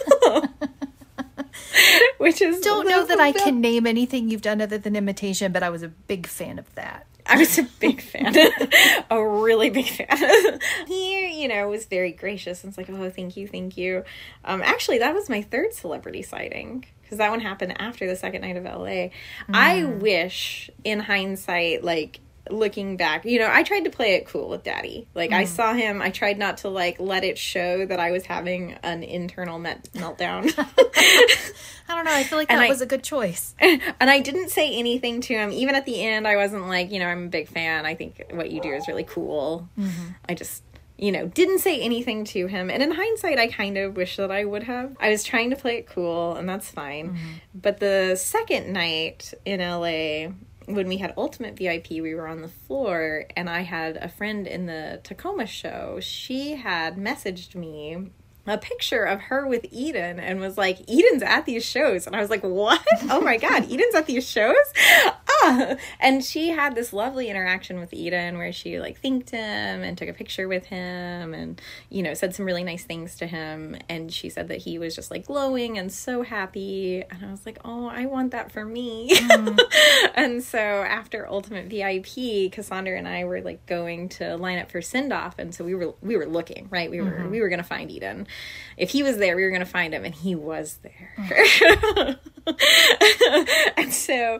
Which is... Don't know that I can name anything you've done other than Imitation, but I was a big fan of that. I was a big fan. A really big fan. He, was very gracious and was like, oh, thank you. Actually, that was my 3rd celebrity sighting, because that one happened after the second night of LA. I wish, in hindsight, like, looking back, I tried to play it cool with Daddy. Like, I saw him, I tried not to, like, let it show that I was having an internal meltdown. I don't know, I feel like that was a good choice. And I didn't say anything to him. Even at the end, I wasn't like, I'm a big fan. I think what you do is really cool. I just... didn't say anything to him. And in hindsight, I kind of wish that I would have. I was trying to play it cool, and that's fine. But the second night in LA, when we had Ultimate VIP, we were on the floor, and I had a friend in the Tacoma show. She had messaged me a picture of her with Eden and was like, Eden's at these shows. And I was like, what? Oh my God, Eden's at these shows? And she had this lovely interaction with Eden where she like thanked him and took a picture with him and, said some really nice things to him. And she said that he was just like glowing and so happy. And I was like, oh, I want that for me. And so after Ultimate VIP, Cassandra and I were like going to line up for send-off. And so we were looking, right? We were going to find Eden. If he was there, we were going to find him, and he was there. And so,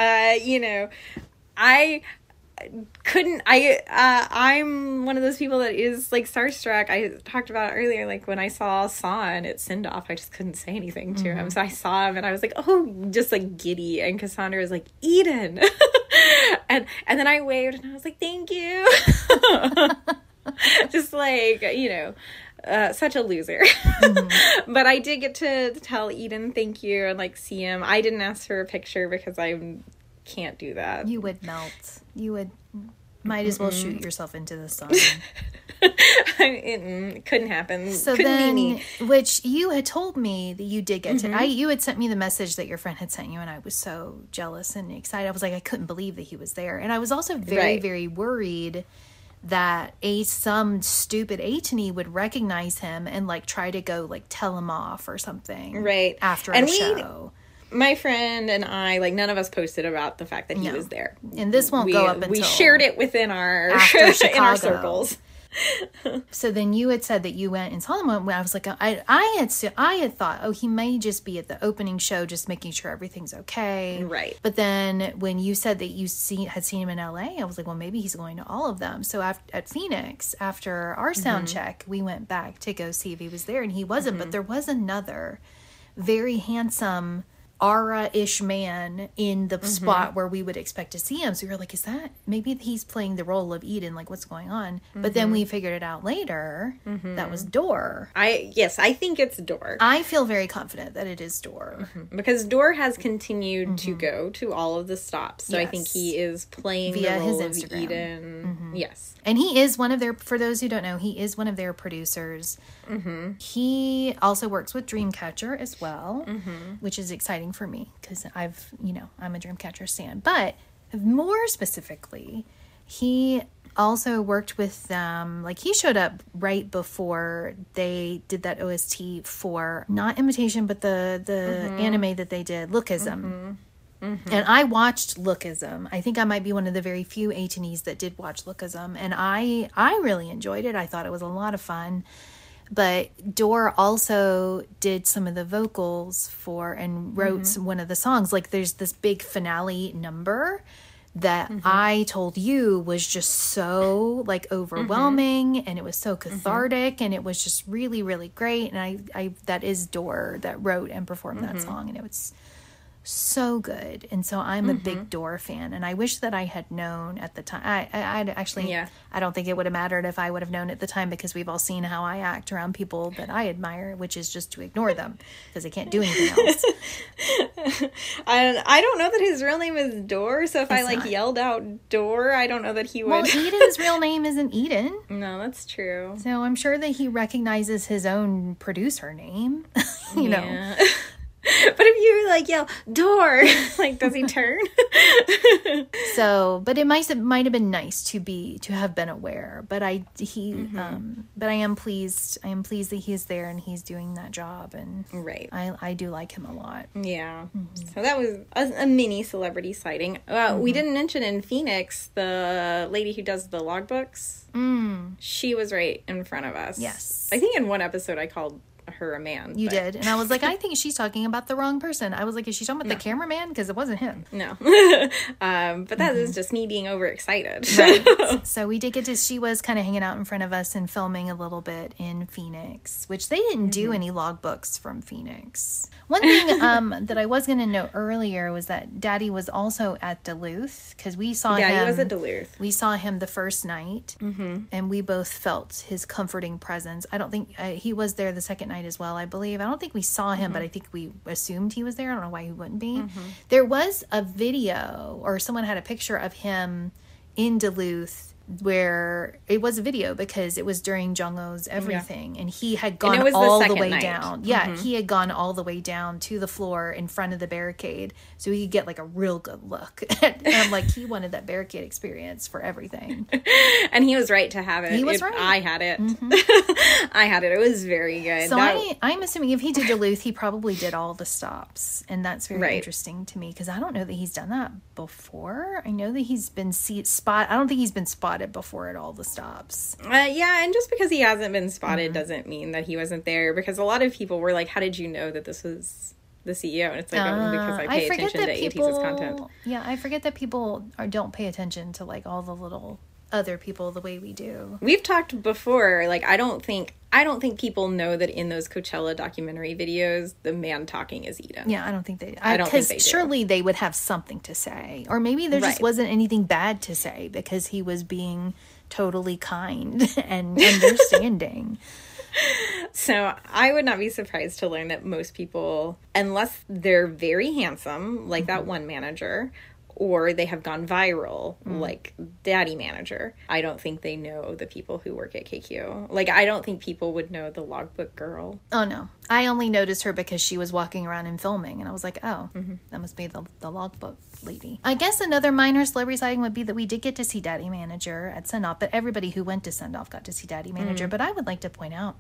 I couldn't, I'm one of those people that is like starstruck. I talked about it earlier, like when I saw San at send off, I just couldn't say anything to him. So I saw him and I was like, oh, just like giddy. And Cassandra was like, Eden. and then I waved and I was like, thank you. Just like, such a loser. But I did get to tell Eden thank you and like see him. I didn't ask for a picture because I can't do that. You would melt. You would Might as well shoot yourself into the sun. It couldn't happen. So couldn't then, be me. which you had told me that you did get to, you had sent me the message that your friend had sent you, and I was so jealous and excited. I was like, I couldn't believe that he was there. And I was also very, very worried that some stupid A&E would recognize him and like try to go like tell him off or something. Right. After a show. My friend and I, like, none of us posted about the fact that he was there. And this won't go up until... We shared it within our... After Chicago. In our circles. So then you had said that you went and saw him. I was like, I had thought, oh, he may just be at the opening show, just making sure everything's okay. Right. But then when you said that you had seen him in LA, I was like, well, maybe he's going to all of them. So at Phoenix, after our sound check, we went back to go see if he was there, and he wasn't. But there was another very handsome aura-ish man in the spot where we would expect to see him. So you're like, is that maybe he's playing the role of Eden, like what's going on? But then we figured it out later that was Dor. I think it's Dor. I feel very confident that it is Dor. Because Dor has continued to go to all of the stops. So I think he is playing via the role his of Instagram. Eden. Yes. And he is one of their, for those who don't know, he is one of their producers. He also works with Dreamcatcher as well, which is exciting for me because I'm a Dreamcatcher stan. But more specifically, he also worked with them, like he showed up right before they did that OST for, not Imitation, but the anime that they did, Lookism. And I watched Lookism. I think I might be one of the very few A&Es that did watch Lookism. And I really enjoyed it. I thought it was a lot of fun. But Dor also did some of the vocals for and wrote one of the songs. Like there's this big finale number that I told you was just so like overwhelming and it was so cathartic and it was just really, really great. And I that is Dor that wrote and performed that song, and it was so good. And so I'm a big Dor fan, and I wish that I had known at the time. I'd actually, I don't think it would have mattered if I would have known at the time, because we've all seen how I act around people that I admire, which is just to ignore them because they can't do anything else. I don't know that his real name is Dor, so if I yelled out Dor, I don't know that he would. Well, Eden's real name isn't Eden. No, that's true. So I'm sure that he recognizes his own producer name. you know. But if you like yell Dor, like, does he turn? So, but it might have been nice to have been aware. But but I am pleased. I am pleased that he's there and he's doing that job. And I do like him a lot. Yeah. So that was a mini celebrity sighting. We didn't mention in Phoenix, the lady who does the logbooks. She was right in front of us. Yes. I think in one episode I called her a man. You did. And I was like, I think she's talking about the wrong person. I was like, is she talking about the cameraman? Because it wasn't him. No. But that is just me being overexcited. Right. So we did get to, she was kind of hanging out in front of us and filming a little bit in Phoenix, which they didn't do any logbooks from Phoenix. One thing that I was going to note earlier was that Daddy was also at Duluth, because we saw him. Yeah, he was at Duluth. We saw him the first night, and we both felt his comforting presence. I don't think he was there the second night as well, I believe. I don't think we saw him, but I think we assumed he was there. I don't know why he wouldn't be. There was a video, or someone had a picture of him in Duluth, where it was a video because it was during Jung-Ho's Everything, and he had gone all the way down. Yeah, he had gone all the way down to the floor in front of the barricade so he could get like a real good look. And I'm like, he wanted that barricade experience for everything. And he was right to have it. He was right. I had it. I had it. It was very good. So I'm assuming if he did Duluth, he probably did all the stops, and that's very interesting to me because I don't know that he's done that before. I know that he's been I don't think he's been spotted before at all the stops. Yeah, and just because he hasn't been spotted doesn't mean that he wasn't there, because a lot of people were like, how did you know that this was the CEO? And it's like, because I pay attention to ATEEZ's content. Yeah, I forget that people don't pay attention to like all the little other people the way we do. We've talked before, like, I don't think people know that in those Coachella documentary videos, the man talking is Eden. Yeah, I don't think they. I don't think they do. Surely they would have something to say, or maybe there just wasn't anything bad to say because he was being totally kind and understanding. So I would not be surprised to learn that most people, unless they're very handsome, like that one manager, or they have gone viral, like Daddy Manager. I don't think they know the people who work at KQ. Like, I don't think people would know the Logbook Girl. Oh, no. I only noticed her because she was walking around and filming, and I was like, oh, that must be the Logbook lady. I guess another minor celebrity sighting would be that we did get to see Daddy Manager at Send-Off, but everybody who went to Send-Off got to see Daddy Manager. But I would like to point out,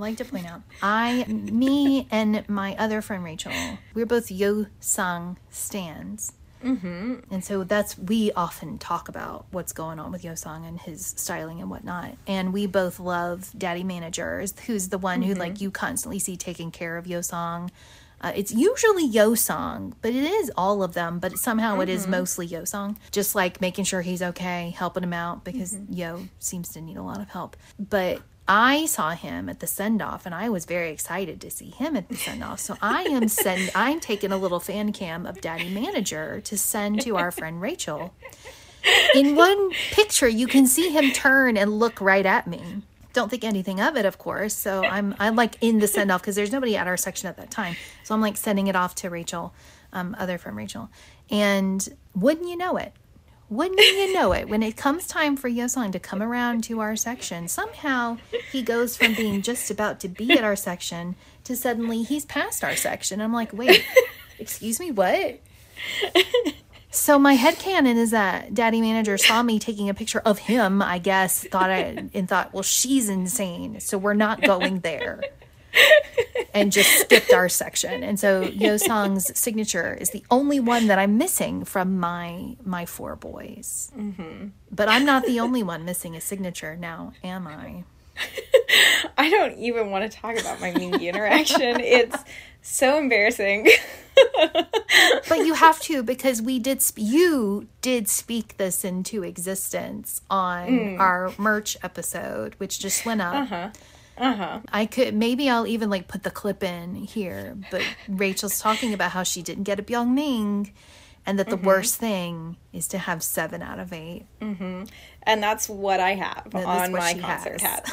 me and my other friend Rachel, we're both Yeosang stans. And so we often talk about what's going on with Yeosang and his styling and whatnot. And we both love Daddy Manager, who's the one who, like, you constantly see taking care of Yeosang. It's usually Yeosang, but it is all of them. But somehow it is mostly Yeosang. Just, like, making sure he's okay, helping him out, because Yo seems to need a lot of help. But I saw him at the send-off, and I was very excited to see him at the send-off. So I'm taking a little fan cam of Daddy Manager to send to our friend Rachel. In one picture, you can see him turn and look right at me. Don't think anything of it, of course. So I'm like in the send-off because there's nobody at our section at that time. So I'm like sending it off to Rachel, other friend Rachel. And wouldn't you know it? When it comes time for Yeosang to come around to our section, somehow he goes from being just about to be at our section to suddenly he's past our section. I'm like, wait, excuse me, what? So my headcanon is that Daddy Manager saw me taking a picture of him, I guess, thought, well, she's insane, so we're not going there. And just skipped our section. And so Yeosang's signature is the only one that I'm missing from my four boys. But I'm not the only one missing a signature now, am I? I don't even want to talk about my Mingy interaction. It's so embarrassing. But you have to, because you did speak this into existence on our merch episode, which just went up. Maybe I'll even like put the clip in here, but Rachel's talking about how she didn't get a Byungming, and that the worst thing is to have 7 out of 8. And that's what I have on my concert hat.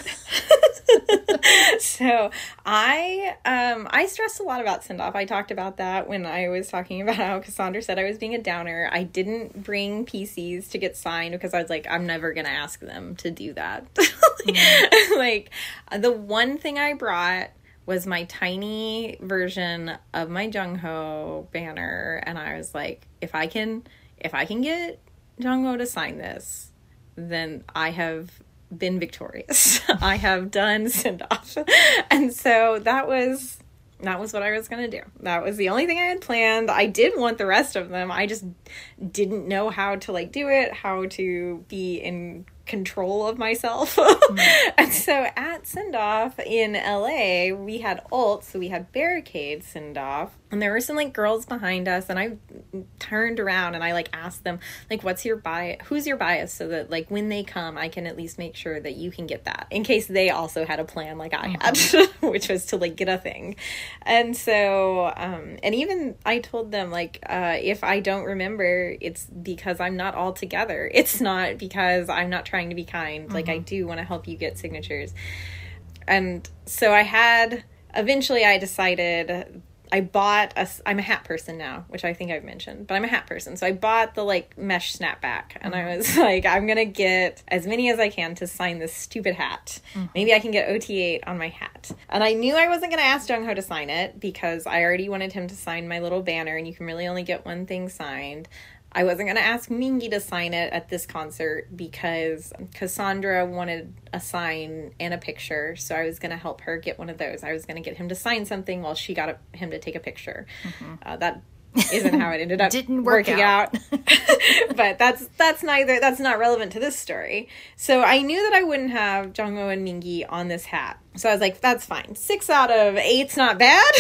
So I stressed a lot about send-off. I talked about that when I was talking about how Cassandra said I was being a downer. I didn't bring PCs to get signed because I was like, I'm never going to ask them to do that. Like, the one thing I brought was my tiny version of my Jungho banner, and I was like, if I can get Jungho to sign this, then I have been victorious. I have done send-off. And so that was what I was going to do. That was the only thing I had planned. I did want the rest of them. I just didn't know how to like do it, how to be in control of myself. And so at send-off in LA, we had ult, so we had barricade send-off, and there were some like girls behind us, and I turned around and I like asked them like, who's your bias, so that like when they come I can at least make sure that you can get that, in case they also had a plan like I had, which was to like get a thing. And so and even I told them like, if I don't remember, it's because I'm not all together. It's not because I'm not trying to be kind. Like, I do want to help you get signatures. And so eventually I decided, I'm a hat person now, which I think I've mentioned, but I'm a hat person. So I bought the like mesh snapback, and I was like, I'm going to get as many as I can to sign this stupid hat. Maybe I can get OT8 on my hat. And I knew I wasn't going to ask Jungho to sign it because I already wanted him to sign my little banner, and you can really only get one thing signed. I wasn't going to ask Mingy to sign it at this concert because Cassandra wanted a sign and a picture, so I was going to help her get one of those. I was going to get him to sign something while she got him to take a picture. That isn't how it ended up working out. But that's not relevant to this story. So I knew that I wouldn't have Jungho and Mingy on this hat. So I was like, that's fine. 6 out of 8's not bad.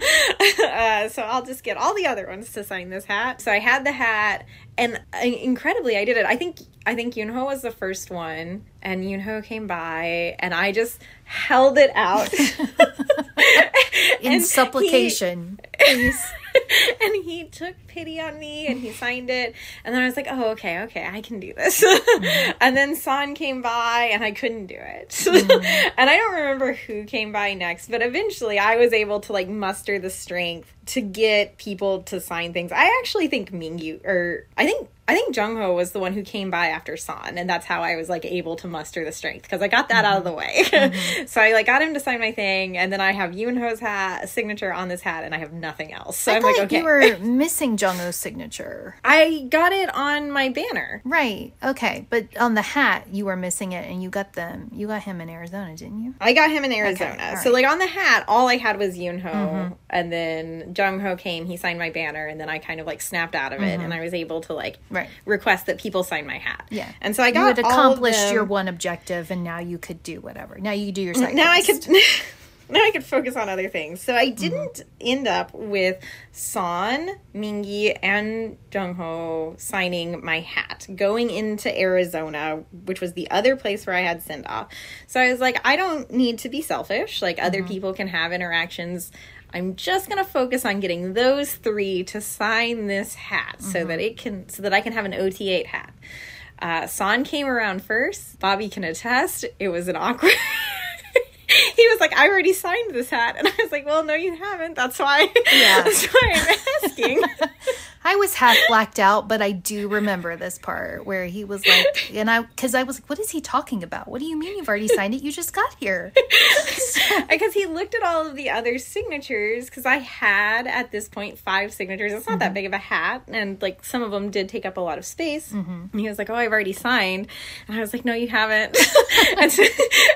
So I'll just get all the other ones to sign this hat. So I had the hat, and incredibly, I did it. I think Yoonho was the first one, and Yoonho came by, and I just held it out in supplication. Please. And he took pity on me and he signed it. And then I was like, oh, okay, I can do this. And then San came by and I couldn't do it. And I don't remember who came by next, but eventually I was able to like muster the strength to get people to sign things. I actually think Mingyu, or I think Jungho was the one who came by after San, and that's how I was like able to muster the strength, because I got that out of the way. So I like got him to sign my thing, and then I have Yoonho's signature on this hat, and I have nothing else. So I'm like, okay. You were missing Jungho's signature. I got it on my banner. Right. Okay, but on the hat you were missing it, and you got him in Arizona, didn't you? I got him in Arizona. Okay, right. So like on the hat, all I had was Yoonho, and then Jungho came, he signed my banner, and then I kind of like snapped out of it, and I was able to like request that people sign my hat. Yeah. And so I got you had accomplished your one objective, and now you could do whatever. Now you could do your side Now quest. Now I could focus on other things. So I didn't end up with San, Mingi, and Jungho signing my hat going into Arizona, which was the other place where I had send-off. So I was like, I don't need to be selfish. Like, other people can have interactions. I'm just going to focus on getting those 3 to sign this hat so that I can have an OT8 hat. San came around first. Bobby can attest. It was an awkward... He was like, I already signed this hat. And I was like, well, no, you haven't. That's why I'm asking. I was half blacked out, but I do remember this part where he was like, because I was like, what is he talking about? What do you mean you've already signed it? You just got here. Because he looked at all of the other signatures, because I had, at this point, 5 signatures. It's not that big of a hat, and, like, some of them did take up a lot of space. And he was like, oh, I've already signed. And I was like, no, you haven't. and so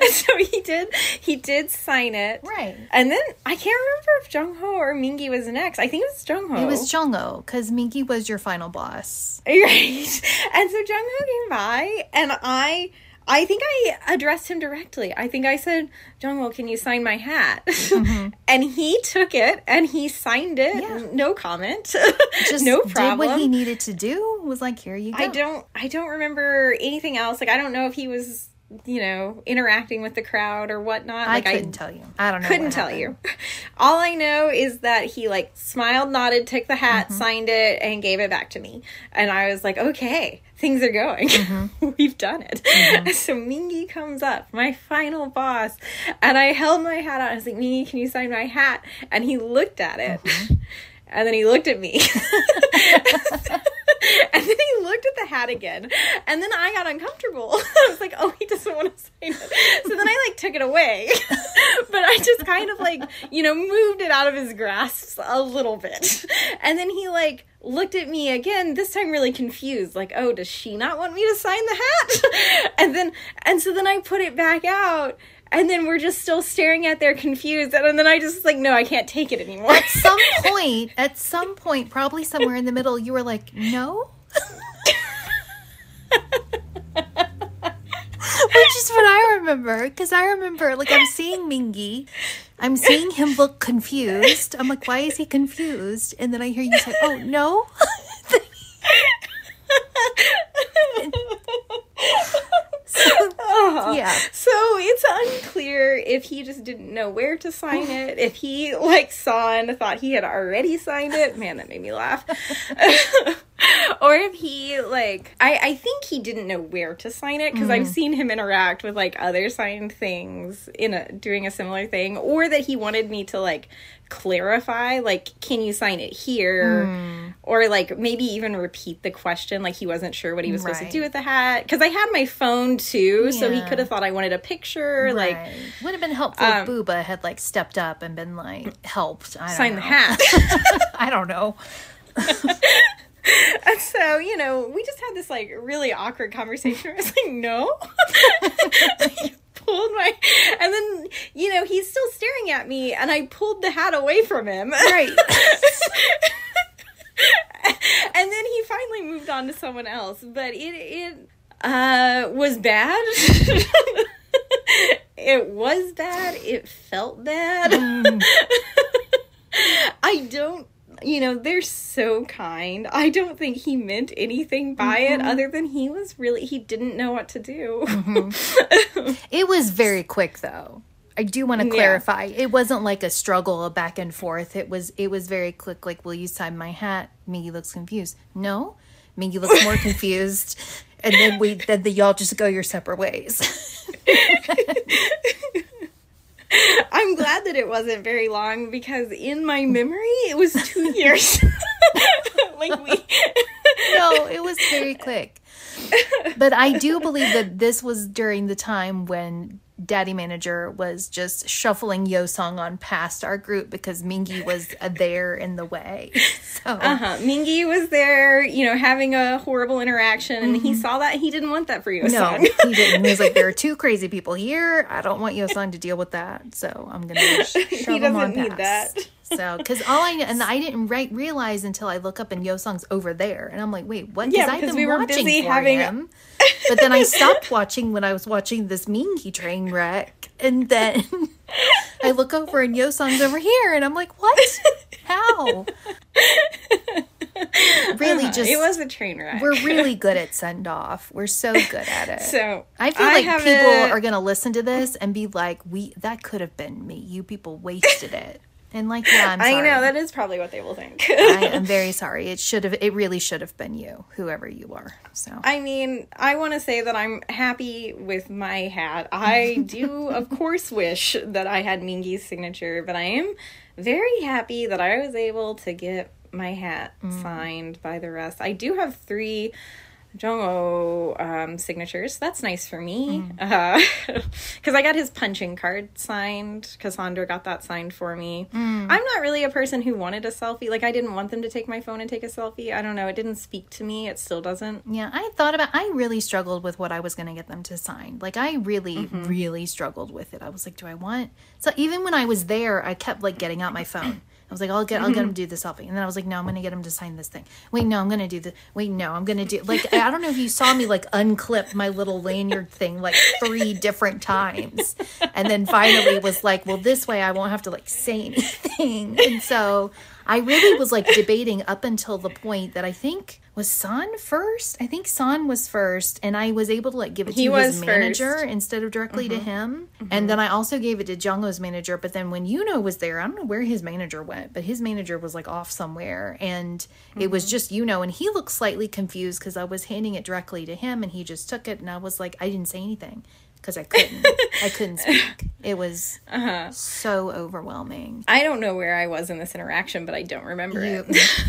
he did sign it. Right. And then, I can't remember if Jungho or Mingi was next. I think it was Jungho. It was Jungho, because Mingi was your final boss. Right. And so Jungho came by, and I think I addressed him directly. I think I said, Jungho, can you sign my hat? And he took it, and he signed it. Yeah. No comment. Just no problem. Did what he needed to do. Was like, here you go. I don't remember anything else. Like, I don't know if he was, interacting with the crowd or whatnot. I couldn't tell you. I don't know. Couldn't tell you. All I know is that he like smiled, nodded, took the hat, signed it, and gave it back to me. And I was like, okay, things are going. We've done it. So Mingi comes up, my final boss, and I held my hat out. I was like, Mingi, can you sign my hat? And he looked at it. And then he looked at me. And then he looked at the hat again. And then I got uncomfortable. I was like, oh, he doesn't want to sign it. So then I, like, took it away. But I just kind of, like, moved it out of his grasp a little bit. And then he, like, looked at me again, this time really confused. Like, oh, does she not want me to sign the hat? And so then I put it back out. And then we're just still staring at there confused. And then I just like, no, I can't take it anymore. At some point, probably somewhere in the middle, you were like, no? Which is what I remember. Because I remember, like, I'm seeing Mingi. I'm seeing him look confused. I'm like, why is he confused? And then I hear you say, oh, no? Yeah. So it's unclear if he just didn't know where to sign it, if he saw and thought he had already signed it. Man, that made me laugh. Or if he I think he didn't know where to sign it, because I've seen him interact with other signed things doing a similar thing, or that he wanted me to clarify, can you sign it here? Or maybe even repeat the question, he wasn't sure what he was supposed to do with the hat, because I had my phone too, so he could have thought I wanted a picture. Right. Would have been helpful if Booba had stepped up and been helped. I don't sign know. The hat. I don't know. And so, we just had this really awkward conversation where I was like, no. He pulled my, and then, he's still staring at me, and I pulled the hat away from him. Right. And then he finally moved on to someone else, but it was bad. It was bad. It felt bad. I don't, they're so kind. I don't think he meant anything by it other than he didn't know what to do. It was very quick, though. I do want to clarify. It wasn't like a struggle, a back and forth. It was very quick. Like, will you sign my hat? Mingy looks confused. No, Mingy looks more confused. And then y'all just go your separate ways. I'm glad that it wasn't very long, because in my memory it was 2 years. No, it was very quick. But I do believe that this was during the time when Daddy Manager was just shuffling Yeosang on past our group because Mingy was there in the way. So Mingy was there, having a horrible interaction, and he saw that. He didn't want that for Yeosang. No, he didn't. He was like, there are 2 crazy people here. I don't want Yeosang to deal with that. So I'm going to shove him on past. He doesn't need that. So, because I didn't realize until I look up and Yeosang's over there, and I'm like, wait, what? Yeah, because we were busy having him. But then I stopped watching when I was watching this Mingy train wreck, and then I look over and Yeosang's over here, and I'm like, what? How? Really, it was a train wreck. We're really good at send off. We're so good at it. So I feel like people are going to listen to this and be like, that could have been me. You people wasted it. And I'm sorry. I know, that is probably what they will think. I am very sorry. It really should have been you, whoever you are. So I want to say that I'm happy with my hat. I do, of course, wish that I had Mingy's signature, but I am very happy that I was able to get my hat signed by the rest. I do have 3 Jongho signatures. That's nice for me, because I got his punching card signed. Cassandra got that signed for me. I'm not really a person who wanted a selfie. Like, I didn't want them to take my phone and take a selfie. I don't know, it didn't speak to me. It still doesn't. Yeah, I really struggled with what I was going to get them to sign. Like, I really really struggled with it. I was like, do I want, so even when I was there, I kept getting out my phone. I was like, I'll get him to do the selfie. And then I was like, no, I'm going to get him to sign this thing. Wait, no, I'm going to do the, wait, no, I'm going to do, I don't know if you saw me, unclip my little lanyard thing, 3 different times. And then finally was like, well, this way I won't have to, say anything. And so I really was, debating up until the point that I think, was San first? I think San was first, and I was able to give it to his manager instead of directly to him. And then I also gave it to Jungho's manager, but then when Yuno was there, I don't know where his manager went, but his manager was off somewhere, and it was just Yuno, and he looked slightly confused because I was handing it directly to him, and he just took it, and I was like, I didn't say anything because I couldn't speak. It was so overwhelming. I don't know where I was in this interaction, but I don't remember it.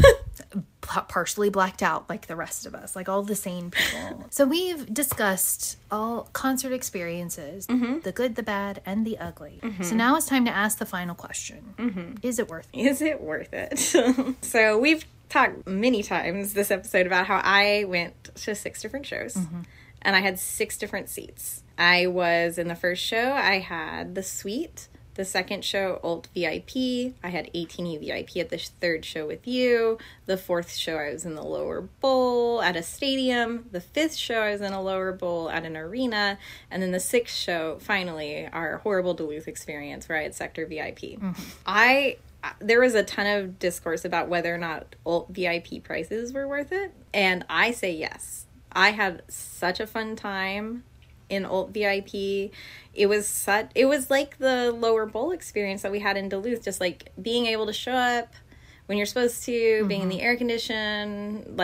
Partially blacked out like the rest of us, all the sane people. So we've discussed all concert experiences, the good, the bad, and the ugly. So now it's time to ask the final question. Is it worth it? Is it worth it? So we've talked many times this episode about how I went to 6 different shows, and I had 6 different seats. I was in the first show, I had the suite. The second show, Ult VIP. I had 18E VIP at the 3rd show with you. The 4th show, I was in the lower bowl at a stadium. The 5th show, I was in a lower bowl at an arena. And then the 6th show, finally, our horrible Duluth experience where I had Sector VIP. There was a ton of discourse about whether or not Ult VIP prices were worth it. And I say yes. I had such a fun time in Ult VIP. It was like the lower bowl experience that we had in Duluth, just being able to show up when you're supposed to, being in the air condition,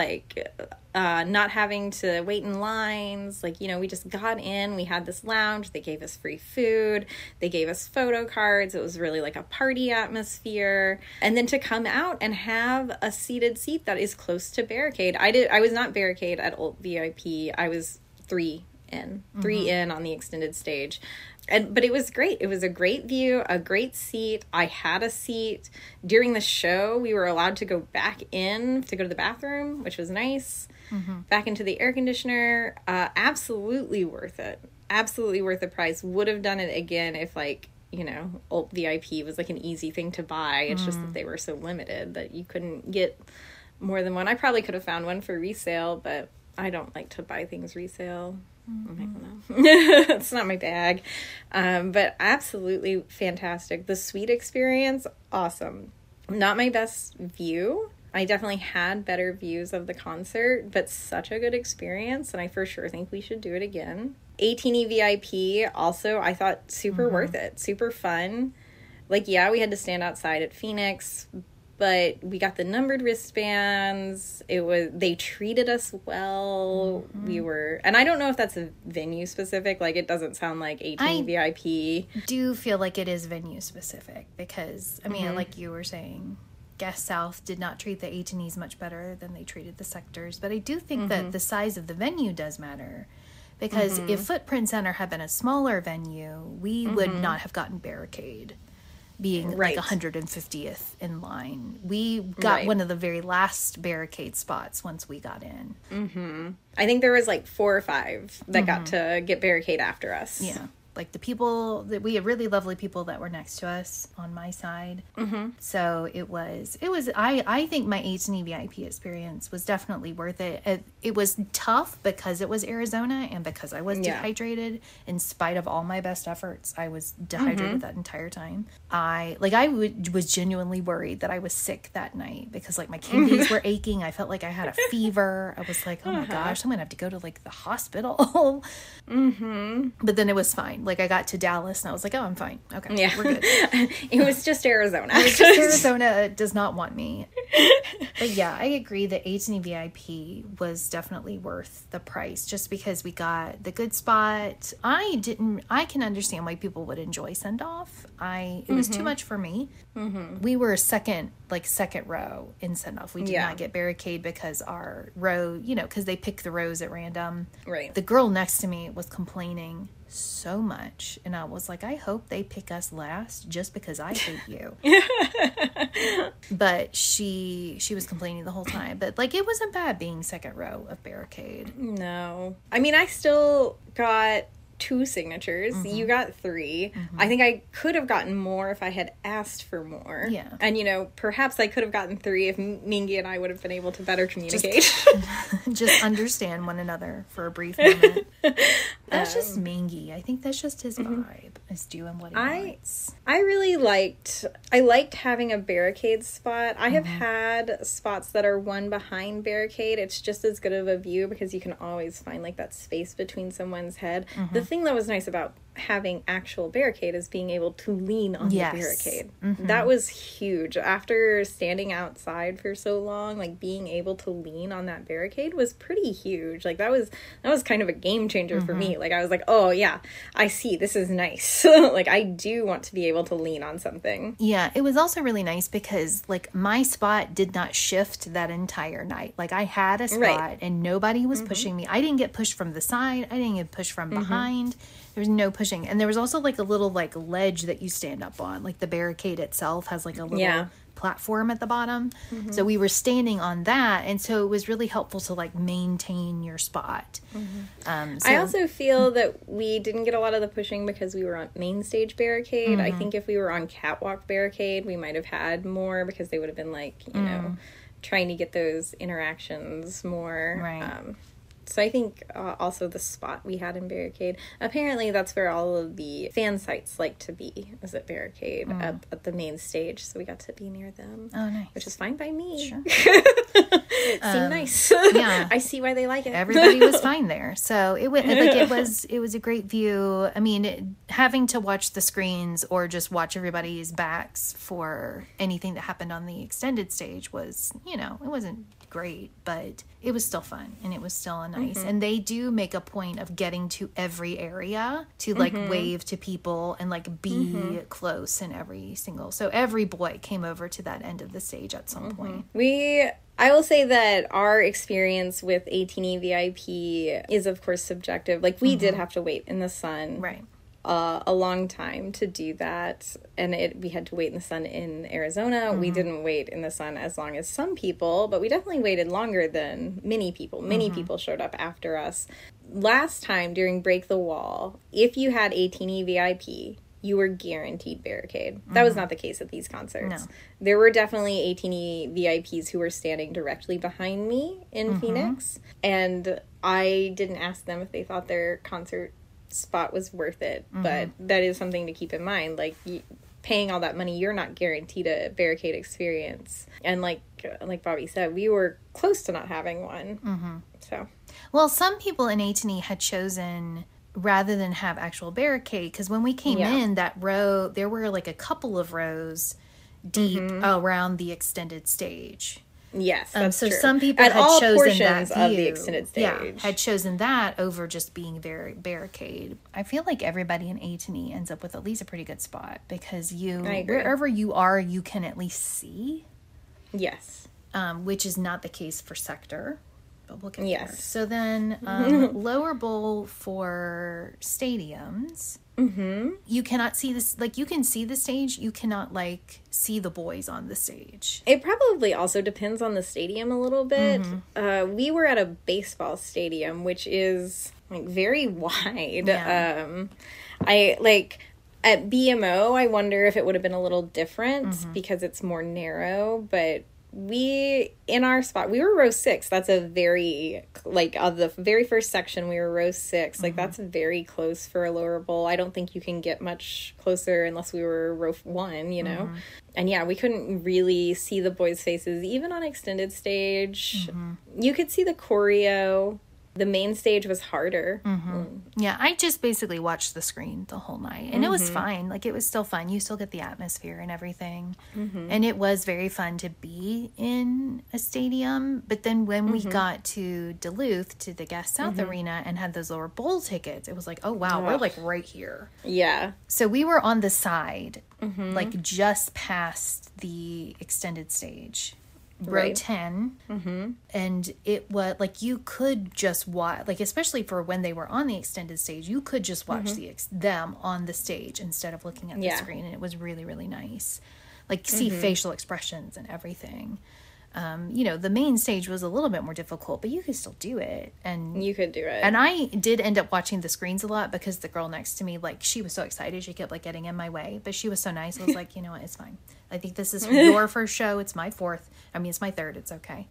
not having to wait in lines. We just got in, we had this lounge, they gave us free food, they gave us photo cards. It was really a party atmosphere. And then to come out and have a seated seat that is close to barricade. I was not barricade at Ult VIP. I was 3 in on the extended stage, but it was great. It was a great view, a great seat. I had a seat during the show. We were allowed to go back in to go to the bathroom, which was nice. Back into the air conditioner. Absolutely worth it. Absolutely worth the price. Would have done it again if Ult VIP was an easy thing to buy. It's just that they were so limited that you couldn't get more than one. I probably could have found one for resale, but I don't like to buy things resale. I don't know. It's not my bag. But absolutely fantastic. The suite experience, awesome. Not my best view. I definitely had better views of the concert, but such a good experience, and I for sure think we should do it again. A-Teeny VIP also, I thought super worth it. Super fun. Like, yeah, we had to stand outside at Phoenix, but we got the numbered wristbands. They treated us well. And I don't know if that's a venue specific. Like, it doesn't sound like A-Teeny VIP. I do feel like it is venue specific because, I mean, like you were saying, Guest South did not treat the A-Teenies much better than they treated the sectors. But I do think that the size of the venue does matter. Because if Footprint Center had been a smaller venue, we would not have gotten barricade. Being like 150th in line. We got one of the very last barricade spots once we got in. I think there was like 4 or 5 that got to get barricade after us. Yeah. Like the people that we had really lovely people that were next to us on my side. So it was, I think my A-Teeny VIP experience was definitely worth it. It was tough because it was Arizona and because I was dehydrated. In spite of all my best efforts, I was dehydrated that entire time. I was genuinely worried that I was sick that night because like my kidneys were aching. I felt like I had a fever. I was like, oh my gosh, I'm going to have to go to like the hospital. But then it was fine. Like I got to Dallas and I was like, oh, I'm fine. Okay, we're good. It was just Arizona. Arizona does not want me. But yeah, I agree that A-Teeny VIP was definitely worth the price just because we got the good spot. I can understand why people would enjoy send off. It was too much for me. We were second row in send off. We did not get barricade because our row, because they pick the rows at random. Right. The girl next to me was complaining so much and I was like, I hope they pick us last just because I hate you. But she was complaining the whole time, but like it wasn't bad being second row of barricade. No, I mean I still got 2 signatures. You got 3. I think I could have gotten more if I had asked for more. And perhaps I could have gotten 3 if Mingy and I would have been able to better communicate. Just understand one another for a brief moment. That's just Mingy. I think that's just his vibe. Is doing what he wants. I liked having a barricade spot. I have had spots that are one behind barricade. It's just as good of a view because you can always find like that space between someone's head. The thing that was nice about having actual barricade is being able to lean on the barricade. That was huge. After standing outside for so long, like being able to lean on that barricade was pretty huge. Like that was kind of a game changer for me. Like I was like, oh yeah, I see, this is nice. Like I do want to be able to lean on something. Yeah, it was also really nice because like my spot did not shift that entire night. Like I had a spot and nobody was pushing me. I didn't get pushed from the side. I didn't get pushed from behind. There was no pushing. And there was also like a little like ledge that you stand up on. Like the barricade itself has like a little platform at the bottom. So we were standing on that. And so it was really helpful to like maintain your spot. I also feel that we didn't get a lot of the pushing because we were on main stage barricade. I think if we were on catwalk barricade, we might have had more because they would have been like, trying to get those interactions more. Right. So I think also the spot we had in barricade, apparently that's where all of the fan sites like to be, is at barricade up at the main stage. So we got to be near them. Oh, nice. Which is fine by me. Sure. Seemed nice. Yeah. I see why they like it. Everybody was fine there. So it was a great view. I mean, having to watch the screens or just watch everybody's backs for anything that happened on the extended stage was, it wasn't great, but it was still fun and it was still nice. And they do make a point of getting to every area to like wave to people and like be close in every single. So every boy came over to that end of the stage at some point. I will say that our experience with A-Teeny VIP is of course subjective. Like we did have to wait in the sun. Right. A long time to do that, and we had to wait in the sun in Arizona. We didn't wait in the sun as long as some people, but we definitely waited longer than many people. Many people showed up after us. Last time during Break the Wall, if you had A-Teeny VIP, you were guaranteed barricade. That was not the case at these concerts. No. There were definitely A-Teeny VIPs who were standing directly behind me in Phoenix, and I didn't ask them if they thought their concert spot was worth it, but that is something to keep in mind. Like paying all that money, you're not guaranteed a barricade experience, and like Bobby said, we were close to not having one. So well, some people in A-Teeny had chosen rather than have actual barricade. Because when we came in, that row, there were like a couple of rows deep around the extended stage. Yes, that's so true. some people At had all chosen that view. Of the extended stage. Yeah, had chosen that over just being very barricade. I feel like everybody in A&E ends up with at least a pretty good spot, because wherever you are, you can at least see. Yes. Which is not the case for Sector, but we'll get there. Yes. So then, lower bowl for stadiums. Mm-hmm. You cannot see this, like, you can see the stage, you cannot, like, see the boys on the stage. It probably also depends on the stadium a little bit. Mm-hmm. We were at a baseball stadium, which is, like, very wide. Yeah. At BMO, I wonder if it would have been a little different because it's more narrow, but in our spot, we were row 6. That's a very, like, of the very first section, we were row 6. Like, that's very close for a lower bowl. I don't think you can get much closer unless we were row 1, you know? And yeah, we couldn't really see the boys' faces, even on extended stage. You could see the choreo. The main stage was harder. Yeah, I just basically watched the screen the whole night. And it was fine. Like, it was still fun. You still get the atmosphere and everything. And it was very fun to be in a stadium. But then when we got to Duluth, to the Gas South Arena, and had those lower bowl tickets, it was like, oh, wow, we're, like, right here. Yeah. So we were on the side, like, just past the extended stage. Row 10, and it was like, you could just watch, like, especially for when they were on the extended stage, you could just watch them on the stage instead of looking at the screen, and it was really, really nice. Like, see facial expressions and everything. You know, the main stage was a little bit more difficult, but you could still do it. And you could do it. And I did end up watching the screens a lot, because the girl next to me, like, she was so excited. She kept, like, getting in my way, but she was so nice. I was like, you know what? It's fine. I think this is your first show. It's my 4th. I mean, it's my 3rd. It's okay.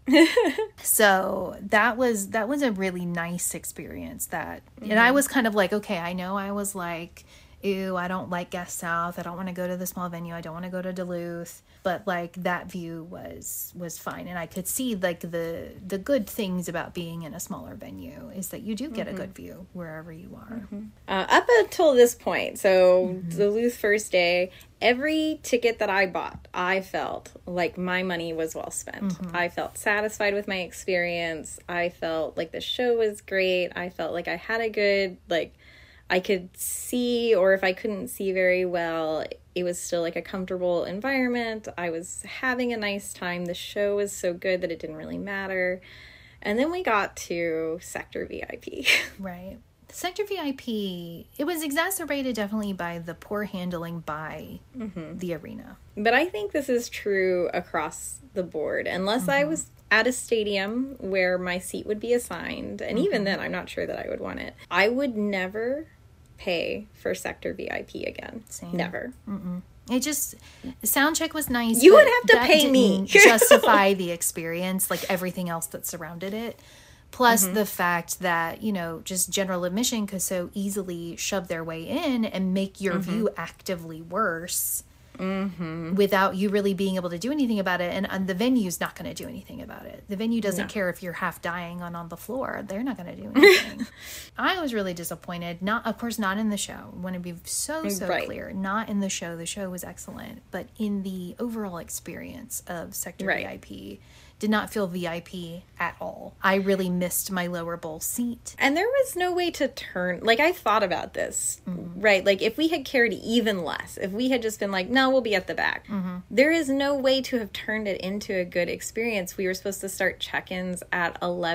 So that was a really nice experience. And I was kind of like, okay, I know I was like, ew, I don't like Gas South. I don't want to go to the small venue. I don't want to go to Duluth. But, like, that view was fine. And I could see, like, the good things about being in a smaller venue is that you do get a good view wherever you are. Up until this point, so Duluth first day, every ticket that I bought, I felt like my money was well spent. I felt satisfied with my experience. I felt like the show was great. I felt like I had a good, like, I could see, or if I couldn't see very well, it was still, like, a comfortable environment. I was having a nice time. The show was so good that it didn't really matter. And then we got to Sector VIP. Right. Sector VIP, it was exacerbated definitely by the poor handling by the arena. But I think this is true across the board. Unless I was at a stadium where my seat would be assigned, and even then, I'm not sure that I would want it. I would never pay for Sector VIP again. Same. Never. It just, the sound check was nice. You would have to pay me. Justify the experience, like everything else that surrounded it. Plus the fact that, you know, just general admission could so easily shove their way in and make your view actively worse. Without you really being able to do anything about it. And the venue's not going to do anything about it. The venue doesn't care if you're half dying on the floor. They're not going to do anything. I was really disappointed. Of course, not in the show. I want to be so clear. Not in the show. The show was excellent. But in the overall experience of Sector VIP, did not feel VIP at all. I really missed my lower bowl seat. And there was no way to turn, like, I thought about this, right? Like, if we had cared even less, if we had just been like, no, we'll be at the back. There is no way to have turned it into a good experience. We were supposed to start check-ins at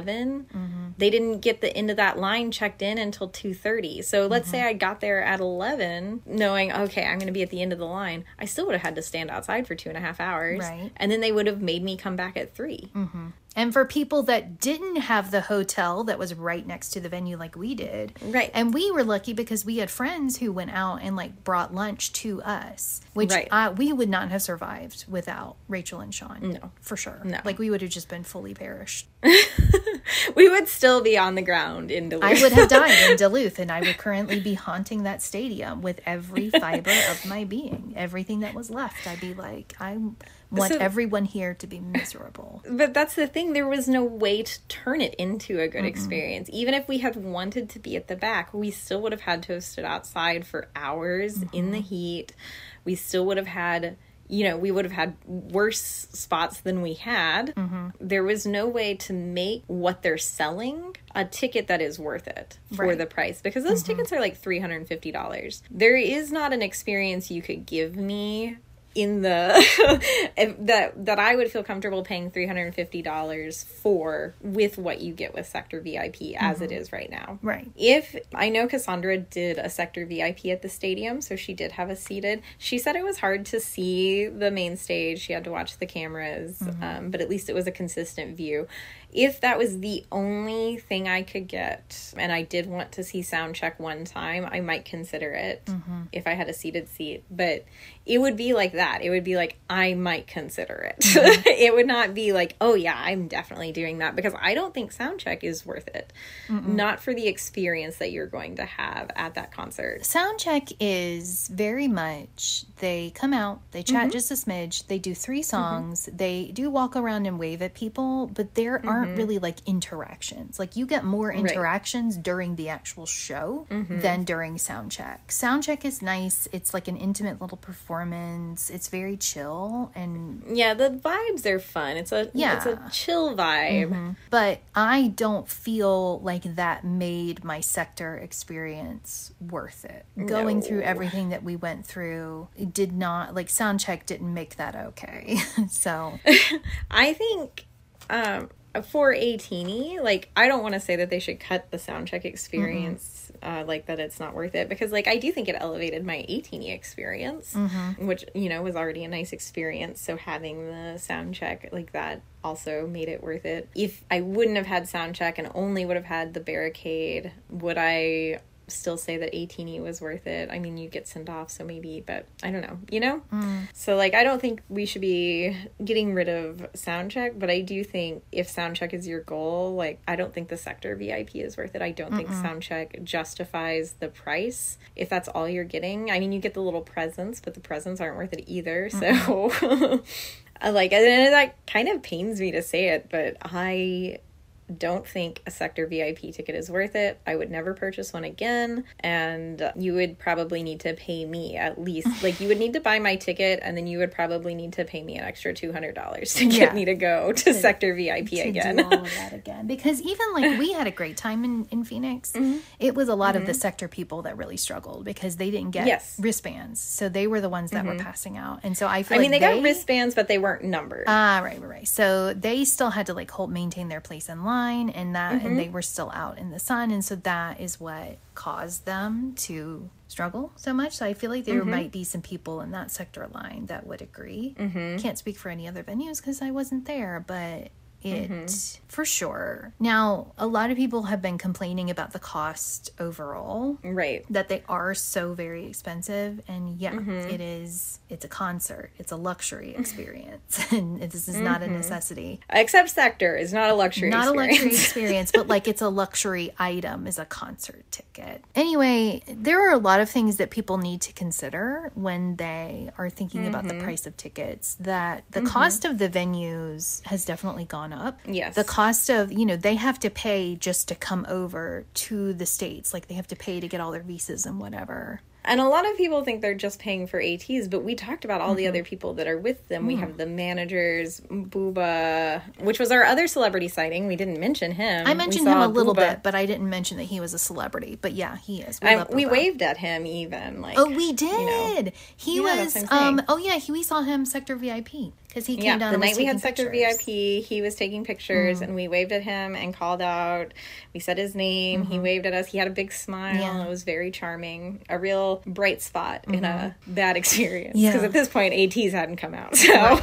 11. They didn't get the end of that line checked in until 2:30. So let's say I got there at 11, knowing, okay, I'm going to be at the end of the line. I still would have had to stand outside for 2.5 hours. Right. And then they would have made me come back at 3. And for people that didn't have the hotel that was right next to the venue like we did. Right. And we were lucky because we had friends who went out and, like, brought lunch to us. Which we would not have survived without Rachel and Sean. No. For sure. No. Like, we would have just been fully perished. We would still be on the ground in Duluth. I would have died in Duluth, and I would currently be haunting that stadium with every fiber of my being. Everything that was left, I'd be like, I want everyone here to be miserable. But that's the thing. There was no way to turn it into a good experience. Even if we had wanted to be at the back, we still would have had to have stood outside for hours in the heat. We still would have had... we would have had worse spots than we had. There was no way to make what they're selling a ticket that is worth it for the price, because those tickets are like $350. There is not an experience you could give me in the that I would feel comfortable paying $350 for with what you get with Sector VIP as it is right now. Right. If I know Cassandra did a Sector VIP at the stadium, so she did have a seated. She said it was hard to see the main stage. She had to watch the cameras, but at least it was a consistent view. If that was the only thing I could get, and I did want to see sound check one time, I might consider it if I had a seated seat. But it would be like that. It would be like, I might consider it. It would not be like, oh yeah, I'm definitely doing that, because I don't think sound check is worth it. Not for the experience that you're going to have at that concert. Sound check is very much, they come out, they chat just a smidge, they do 3 songs, they do walk around and wave at people, but there aren't really like interactions. Like, you get more interactions during the actual show than during sound check. Sound check is nice. It's like an intimate little performance. It's very chill, and the vibes are fun. It's a chill vibe. But I don't feel like that made my Sector experience worth it. Going through everything that we went through, it did not, like, sound check didn't make that okay. So I think for a teeny, like, I don't want to say that they should cut the sound check experience, like that it's not worth it, because, like, I do think it elevated my A-teeny experience, which, was already a nice experience. So having the sound check like that also made it worth it. If I wouldn't have had sound check and only would have had the barricade, would I still say that A-teeny was worth it? I mean, you get sent off, so maybe, but I don't know, So, like, I don't think we should be getting rid of sound check, but I do think if sound check is your goal, like, I don't think the Sector VIP is worth it. I don't think sound check justifies the price if that's all you're getting. I mean, you get the little presents, but the presents aren't worth it either, so like, and that kind of pains me to say it, but I don't think a Sector VIP ticket is worth it. I would never purchase one again, and you would probably need to pay me at least, like, you would need to buy my ticket, and then you would probably need to pay me an extra $200 to get me to go to Sector VIP again. Do all of that again, because even, like, we had a great time in Phoenix. It was a lot of the Sector people that really struggled because they didn't get wristbands, so they were the ones that were passing out, and so I feel like they got wristbands, but they weren't numbered. Right. So they still had to, like, maintain their place in line, and that and they were still out in the sun, and so that is what caused them to struggle so much. So I feel like there might be some people in that Sector line that would agree. Can't speak for any other venues because I wasn't there, but it for sure. Now, a lot of people have been complaining about the cost overall, right? That they are so very expensive, and it's a concert, it's a luxury experience, and this is not a necessity. Except Sector is not a luxury experience, but, like, it's a luxury item is a concert ticket. Anyway, there are a lot of things that people need to consider when they are thinking about the price of tickets. That the cost of the venues has definitely gone up. Yes. The cost of, they have to pay just to come over to the States. Like, they have to pay to get all their visas and whatever. And a lot of people think they're just paying for ATs, but we talked about all the other people that are with them. We have the managers, Booba, which was our other celebrity sighting. We didn't mention him. I mentioned him a little bit, but I didn't mention that he was a celebrity. But yeah, he is. We waved at him even. Like, oh, we did. He was. We saw him Sector VIP. Because he came down the and night we had pictures. Sector VIP, he was taking pictures, and we waved at him and called out. We said his name. He waved at us. He had a big smile. Yeah. It was very charming. A real bright spot in a bad experience. Because at this point, ATs hadn't come out.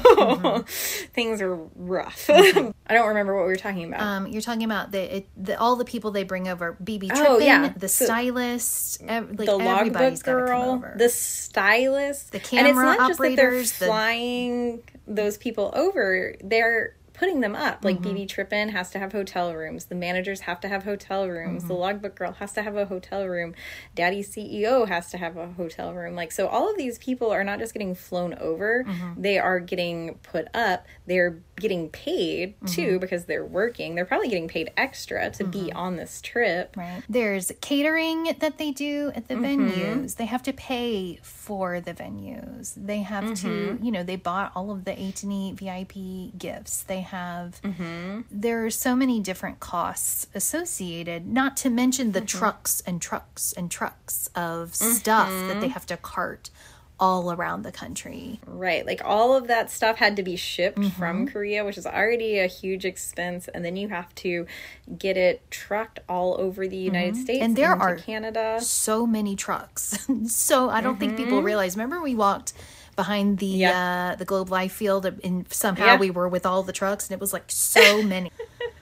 So things are rough. I don't remember what we were talking about. You're talking about all the people they bring over. BB Trippin, the stylist, the logbook girl, the stylist. The camera and it's not operators. Just that they're flying those people over, they're putting them up. Like BB Trippin has to have hotel rooms. The managers have to have hotel rooms. The Logbook Girl has to have a hotel room. Daddy's CEO has to have a hotel room. Like, so all of these people are not just getting flown over. They are getting put up. They're getting paid too, because they're working. They're probably getting paid extra to be on this trip. Right. There's catering that they do at the venues. They have to pay for the venues. They have to, you know, they bought all of the A&E VIP gifts. They have, there are so many different costs associated, not to mention the trucks and trucks and trucks of stuff that they have to cart all around the country. Right. Like all of that stuff had to be shipped from Korea, which is already a huge expense. And then you have to get it trucked all over the United States and there are Canada. So many trucks. So I don't think people realize. Remember we walked behind the Globe Life field and somehow we were with all the trucks and it was like so many.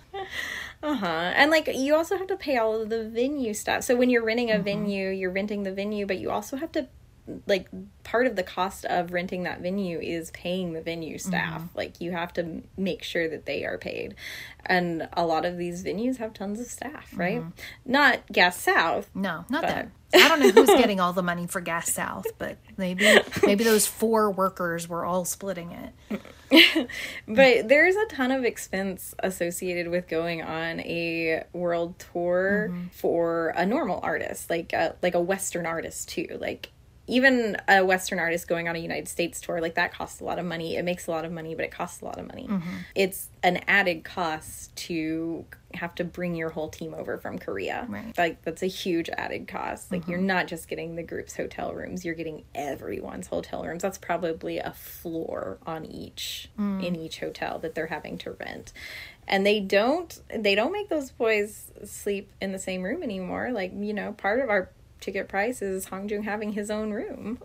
And like you also have to pay all of the venue stuff. So when you're renting a venue, you're renting the venue, but you also have to, like, part of the cost of renting that venue is paying the venue staff. Like, you have to make sure that they are paid. And a lot of these venues have tons of staff, right? Not Gas South. No, not that. I don't know who's getting all the money for Gas South, but maybe those 4 workers were all splitting it. But there's a ton of expense associated with going on a world tour for a normal artist, like a Western artist too. Like, even a Western artist going on a United States tour, like, that costs a lot of money. It makes a lot of money, but it costs a lot of money. It's an added cost to have to bring your whole team over from Korea. Right. Like, that's a huge added cost. Like, you're not just getting the group's hotel rooms, you're getting everyone's hotel rooms. That's probably a floor on each, in each hotel that they're having to rent. And they don't make those boys sleep in the same room anymore. Like, you know, part of our ticket price is Hongjoong having his own room.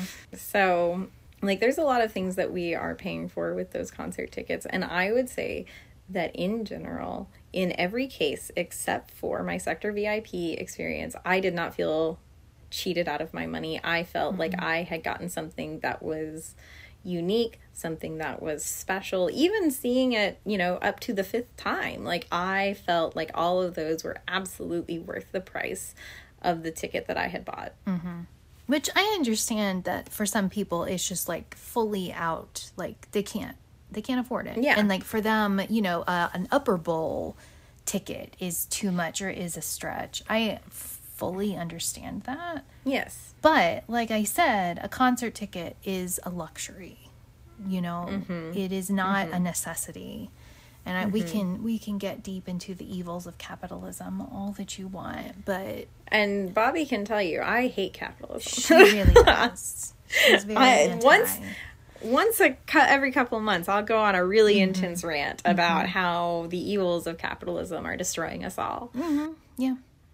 So, like, there's a lot of things that we are paying for with those concert tickets. And I would say that in general, in every case except for my Sector VIP experience, I did not feel cheated out of my money. I felt like I had gotten something that was unique, something that was special. Even seeing it, you know, up to the 5th time, like, I felt like all of those were absolutely worth the price of the ticket that I had bought. Which I understand that for some people it's just like fully out, like they can't afford it. And like for them, you know, an upper bowl ticket is too much or is a stretch. I fully understand that. Yes. But like I said, a concert ticket is a luxury. You know, it is not a necessity. And we can get deep into the evils of capitalism all that you want, but... And Bobby can tell you, I hate capitalism. She really does. She's very anti. Once every couple of months, I'll go on a really intense rant about how the evils of capitalism are destroying us all. Yeah.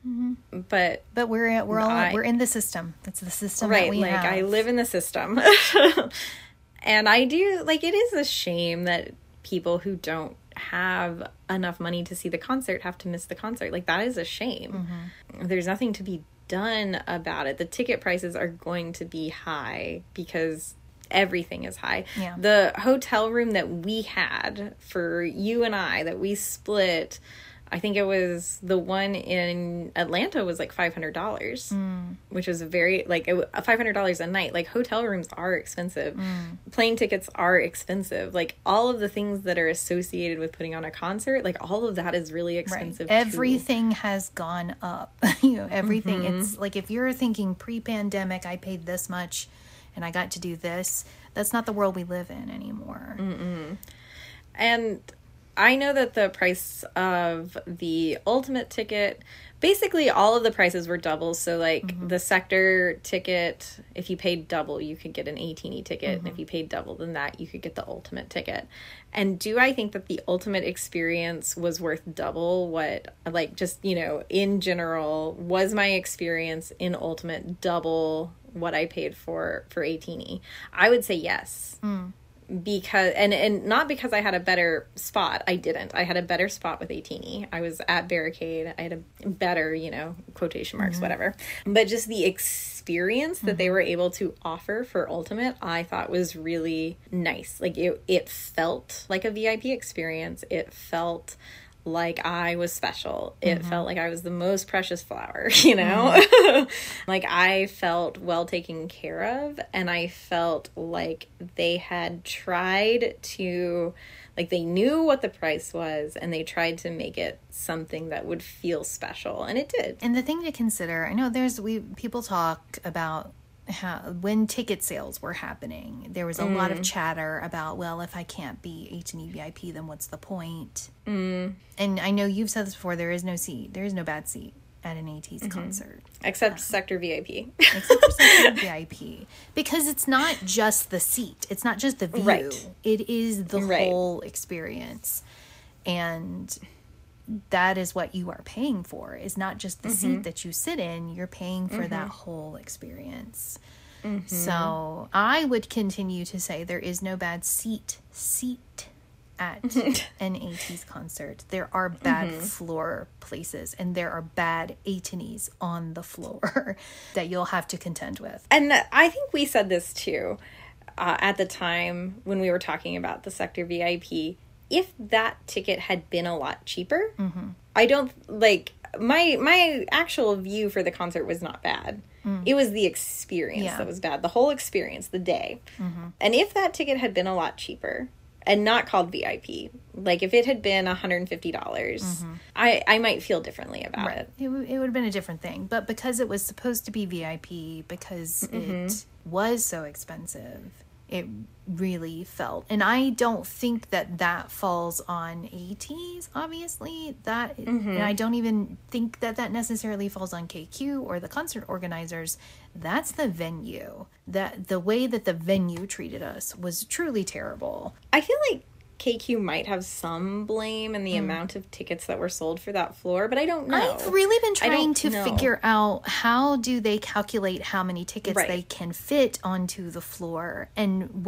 But we're in the system. It's the system that we have. I live in the system. And I do, like, it is a shame that people who don't have enough money to see the concert have to miss the concert. Like, that is a shame. There's nothing to be done about it. The ticket prices are going to be high because everything is high. The hotel room that we had for you and I, that we split, I think it was the one in Atlanta was like $500, which was very, like, $500 a night. Like, hotel rooms are expensive. Plane tickets are expensive. Like, all of the things that are associated with putting on a concert, like, all of that is really expensive too. Everything has gone up. You know, everything. It's like, if you're thinking pre-pandemic, I paid this much and I got to do this, that's not the world we live in anymore. And I know that the price of the Ultimate ticket, basically all of the prices were double. So, like, the Sector ticket, if you paid double, you could get an A&E ticket. And if you paid double than that, you could get the Ultimate ticket. And do I think that the Ultimate experience was worth double what, like, just, you know, in general, was my experience in Ultimate double what I paid for A&E? I would say yes. because and not because I had a better spot. I didn't. I had a better spot with Atini. I was at Barricade. I had a better, quotation marks, whatever. But just the experience that they were able to offer for Ultimate, I thought was really nice. Like it felt like a VIP experience. It felt like I was special. It felt like I was the most precious flower, like I felt well taken care of, and I felt like they had tried to, like, they knew what the price was and they tried to make it something that would feel special, and it did. And the thing to consider, I know people talk about how when ticket sales were happening, there was a lot of chatter about, well, if I can't be H&E VIP, then what's the point? And I know you've said this before, there is no bad seat at an ATEEZ concert. Except Sector VIP. Except for Sector VIP. Because it's not just the seat. It's not just the view. Right. It is the whole experience. And that is what you are paying for. Is not just the seat that you sit in. You're paying for that whole experience. So I would continue to say there is no bad seat at an ATEEZ concert. There are bad floor places, and there are bad H&Es on the floor that you'll have to contend with. And I think we said this too at the time when we were talking about the Sector VIP. If that ticket had been a lot cheaper, I don't, like, my actual view for the concert was not bad. It was the experience that was bad. The whole experience, the day. And if that ticket had been a lot cheaper and not called VIP, like if it had been $150, I might feel differently about it. It would have been a different thing. But because it was supposed to be VIP, because it was so expensive, it really felt. And I don't think that falls on ATEEZ, obviously. And I don't even think that necessarily falls on KQ or the concert organizers. That's the venue. That the way that the venue treated us was truly terrible. I feel like KQ might have some blame in the amount of tickets that were sold for that floor, but I don't know. I've really been trying to figure out, how do they calculate how many tickets they can fit onto the floor? And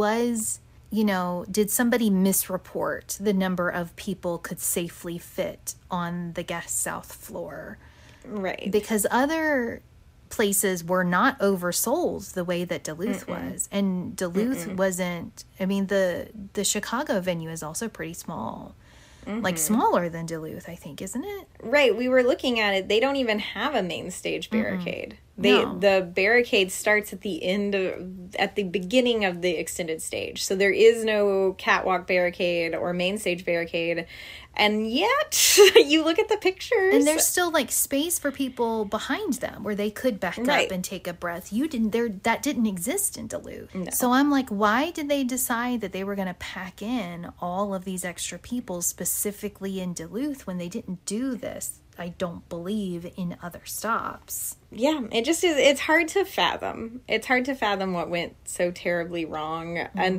did somebody misreport the number of people could safely fit on the Guest South floor? Right. Because other places were not oversold the way that Duluth was, and Duluth wasn't. I mean, the Chicago venue is also pretty small, like smaller than Duluth, I think, isn't it? Right. We were looking at it. They don't even have a main stage barricade. The barricade starts at the beginning of the extended stage. So there is no catwalk barricade or main stage barricade. And yet, you look at the pictures. And there's still, like, space for people behind them where they could back up and take a breath. That didn't exist in Duluth. No. So I'm like, why did they decide that they were going to pack in all of these extra people specifically in Duluth when they didn't do this, I don't believe, in other stops? Yeah, it just is. It's hard to fathom. It's hard to fathom what went so terribly wrong. And,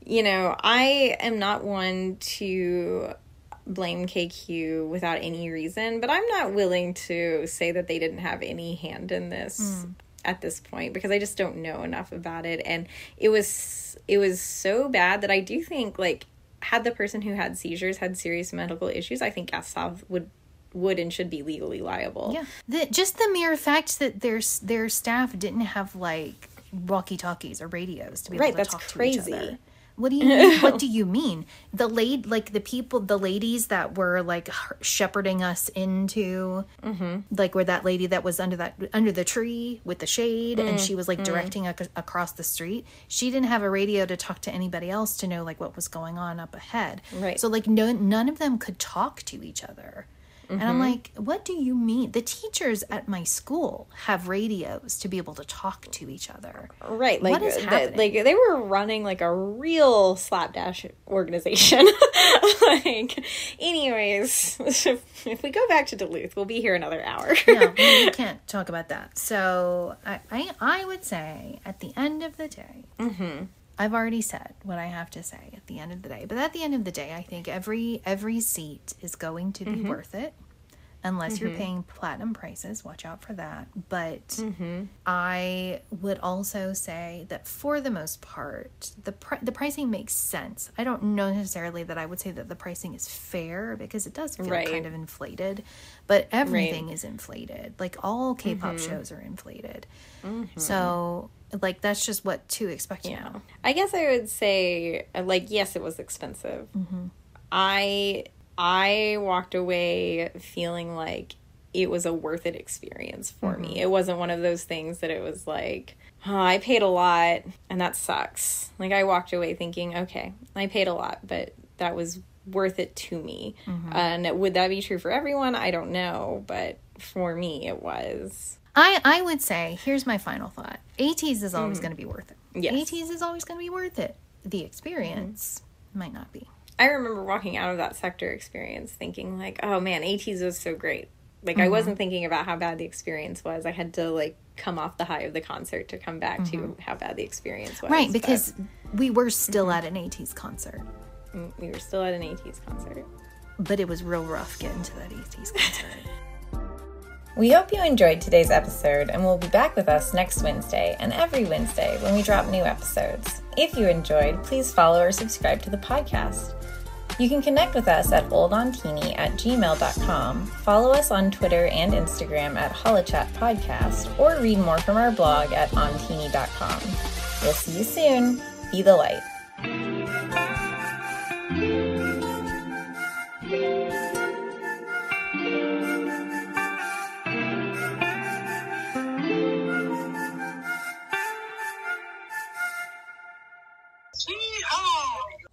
I am not one to blame KQ without any reason, but I'm not willing to say that they didn't have any hand in this at this point, because I just don't know enough about it. And it was so bad that I do think, like, had the person who had seizures had serious medical issues, I think Guest South would and should be legally liable. Yeah. Just the mere fact that their staff didn't have, like, walkie-talkies or radios to be able to talk to each other. What do you mean? What do you mean? The ladies that were, like, shepherding us into, like, where that lady that was under the tree with the shade, and she was, like, directing across the street. She didn't have a radio to talk to anybody else to know, like, what was going on up ahead. Right. So, like, none of them could talk to each other. And I'm like, what do you mean? The teachers at my school have radios to be able to talk to each other. Right. Like, what is happening? They were running, like, a real slapdash organization. Like, anyways, if we go back to Duluth, we'll be here another hour. No, we can't talk about that. So I would say, at the end of the day, I've already said what I have to say at the end of the day. But at the end of the day, I think every seat is going to be worth it. unless you're paying platinum prices. Watch out for that. But I would also say that for the most part, the pricing makes sense. I don't know necessarily that I would say that the pricing is fair, because it does feel kind of inflated, but everything is inflated. Like all K-pop shows are inflated. So like that's just what to expect now. I guess I would say, like, yes, it was expensive. I walked away feeling like it was a worth it experience for me. It wasn't one of those things that it was like, oh, I paid a lot and that sucks. Like, I walked away thinking, okay, I paid a lot, but that was worth it to me. And would that be true for everyone? I don't know, but for me it was. I would say, here's my final thought. ATEEZ is always going to be worth it. Yes. ATEEZ is always going to be worth it. The experience might not be. I remember walking out of that sector experience thinking like, oh man, ATEEZ was so great. Like, I wasn't thinking about how bad the experience was. I had to like come off the high of the concert to come back to how bad the experience was. Right, because we were still at an ATEEZ concert. We were still at an ATEEZ concert. But it was real rough getting to that ATEEZ concert. We hope you enjoyed today's episode and will be back with us next Wednesday and every Wednesday when we drop new episodes. If you enjoyed, please follow or subscribe to the podcast. You can connect with us at oldontini@gmail.com, follow us on Twitter and Instagram at holochatpodcast, or read more from our blog at ontini.com. We'll see you soon. Be the light.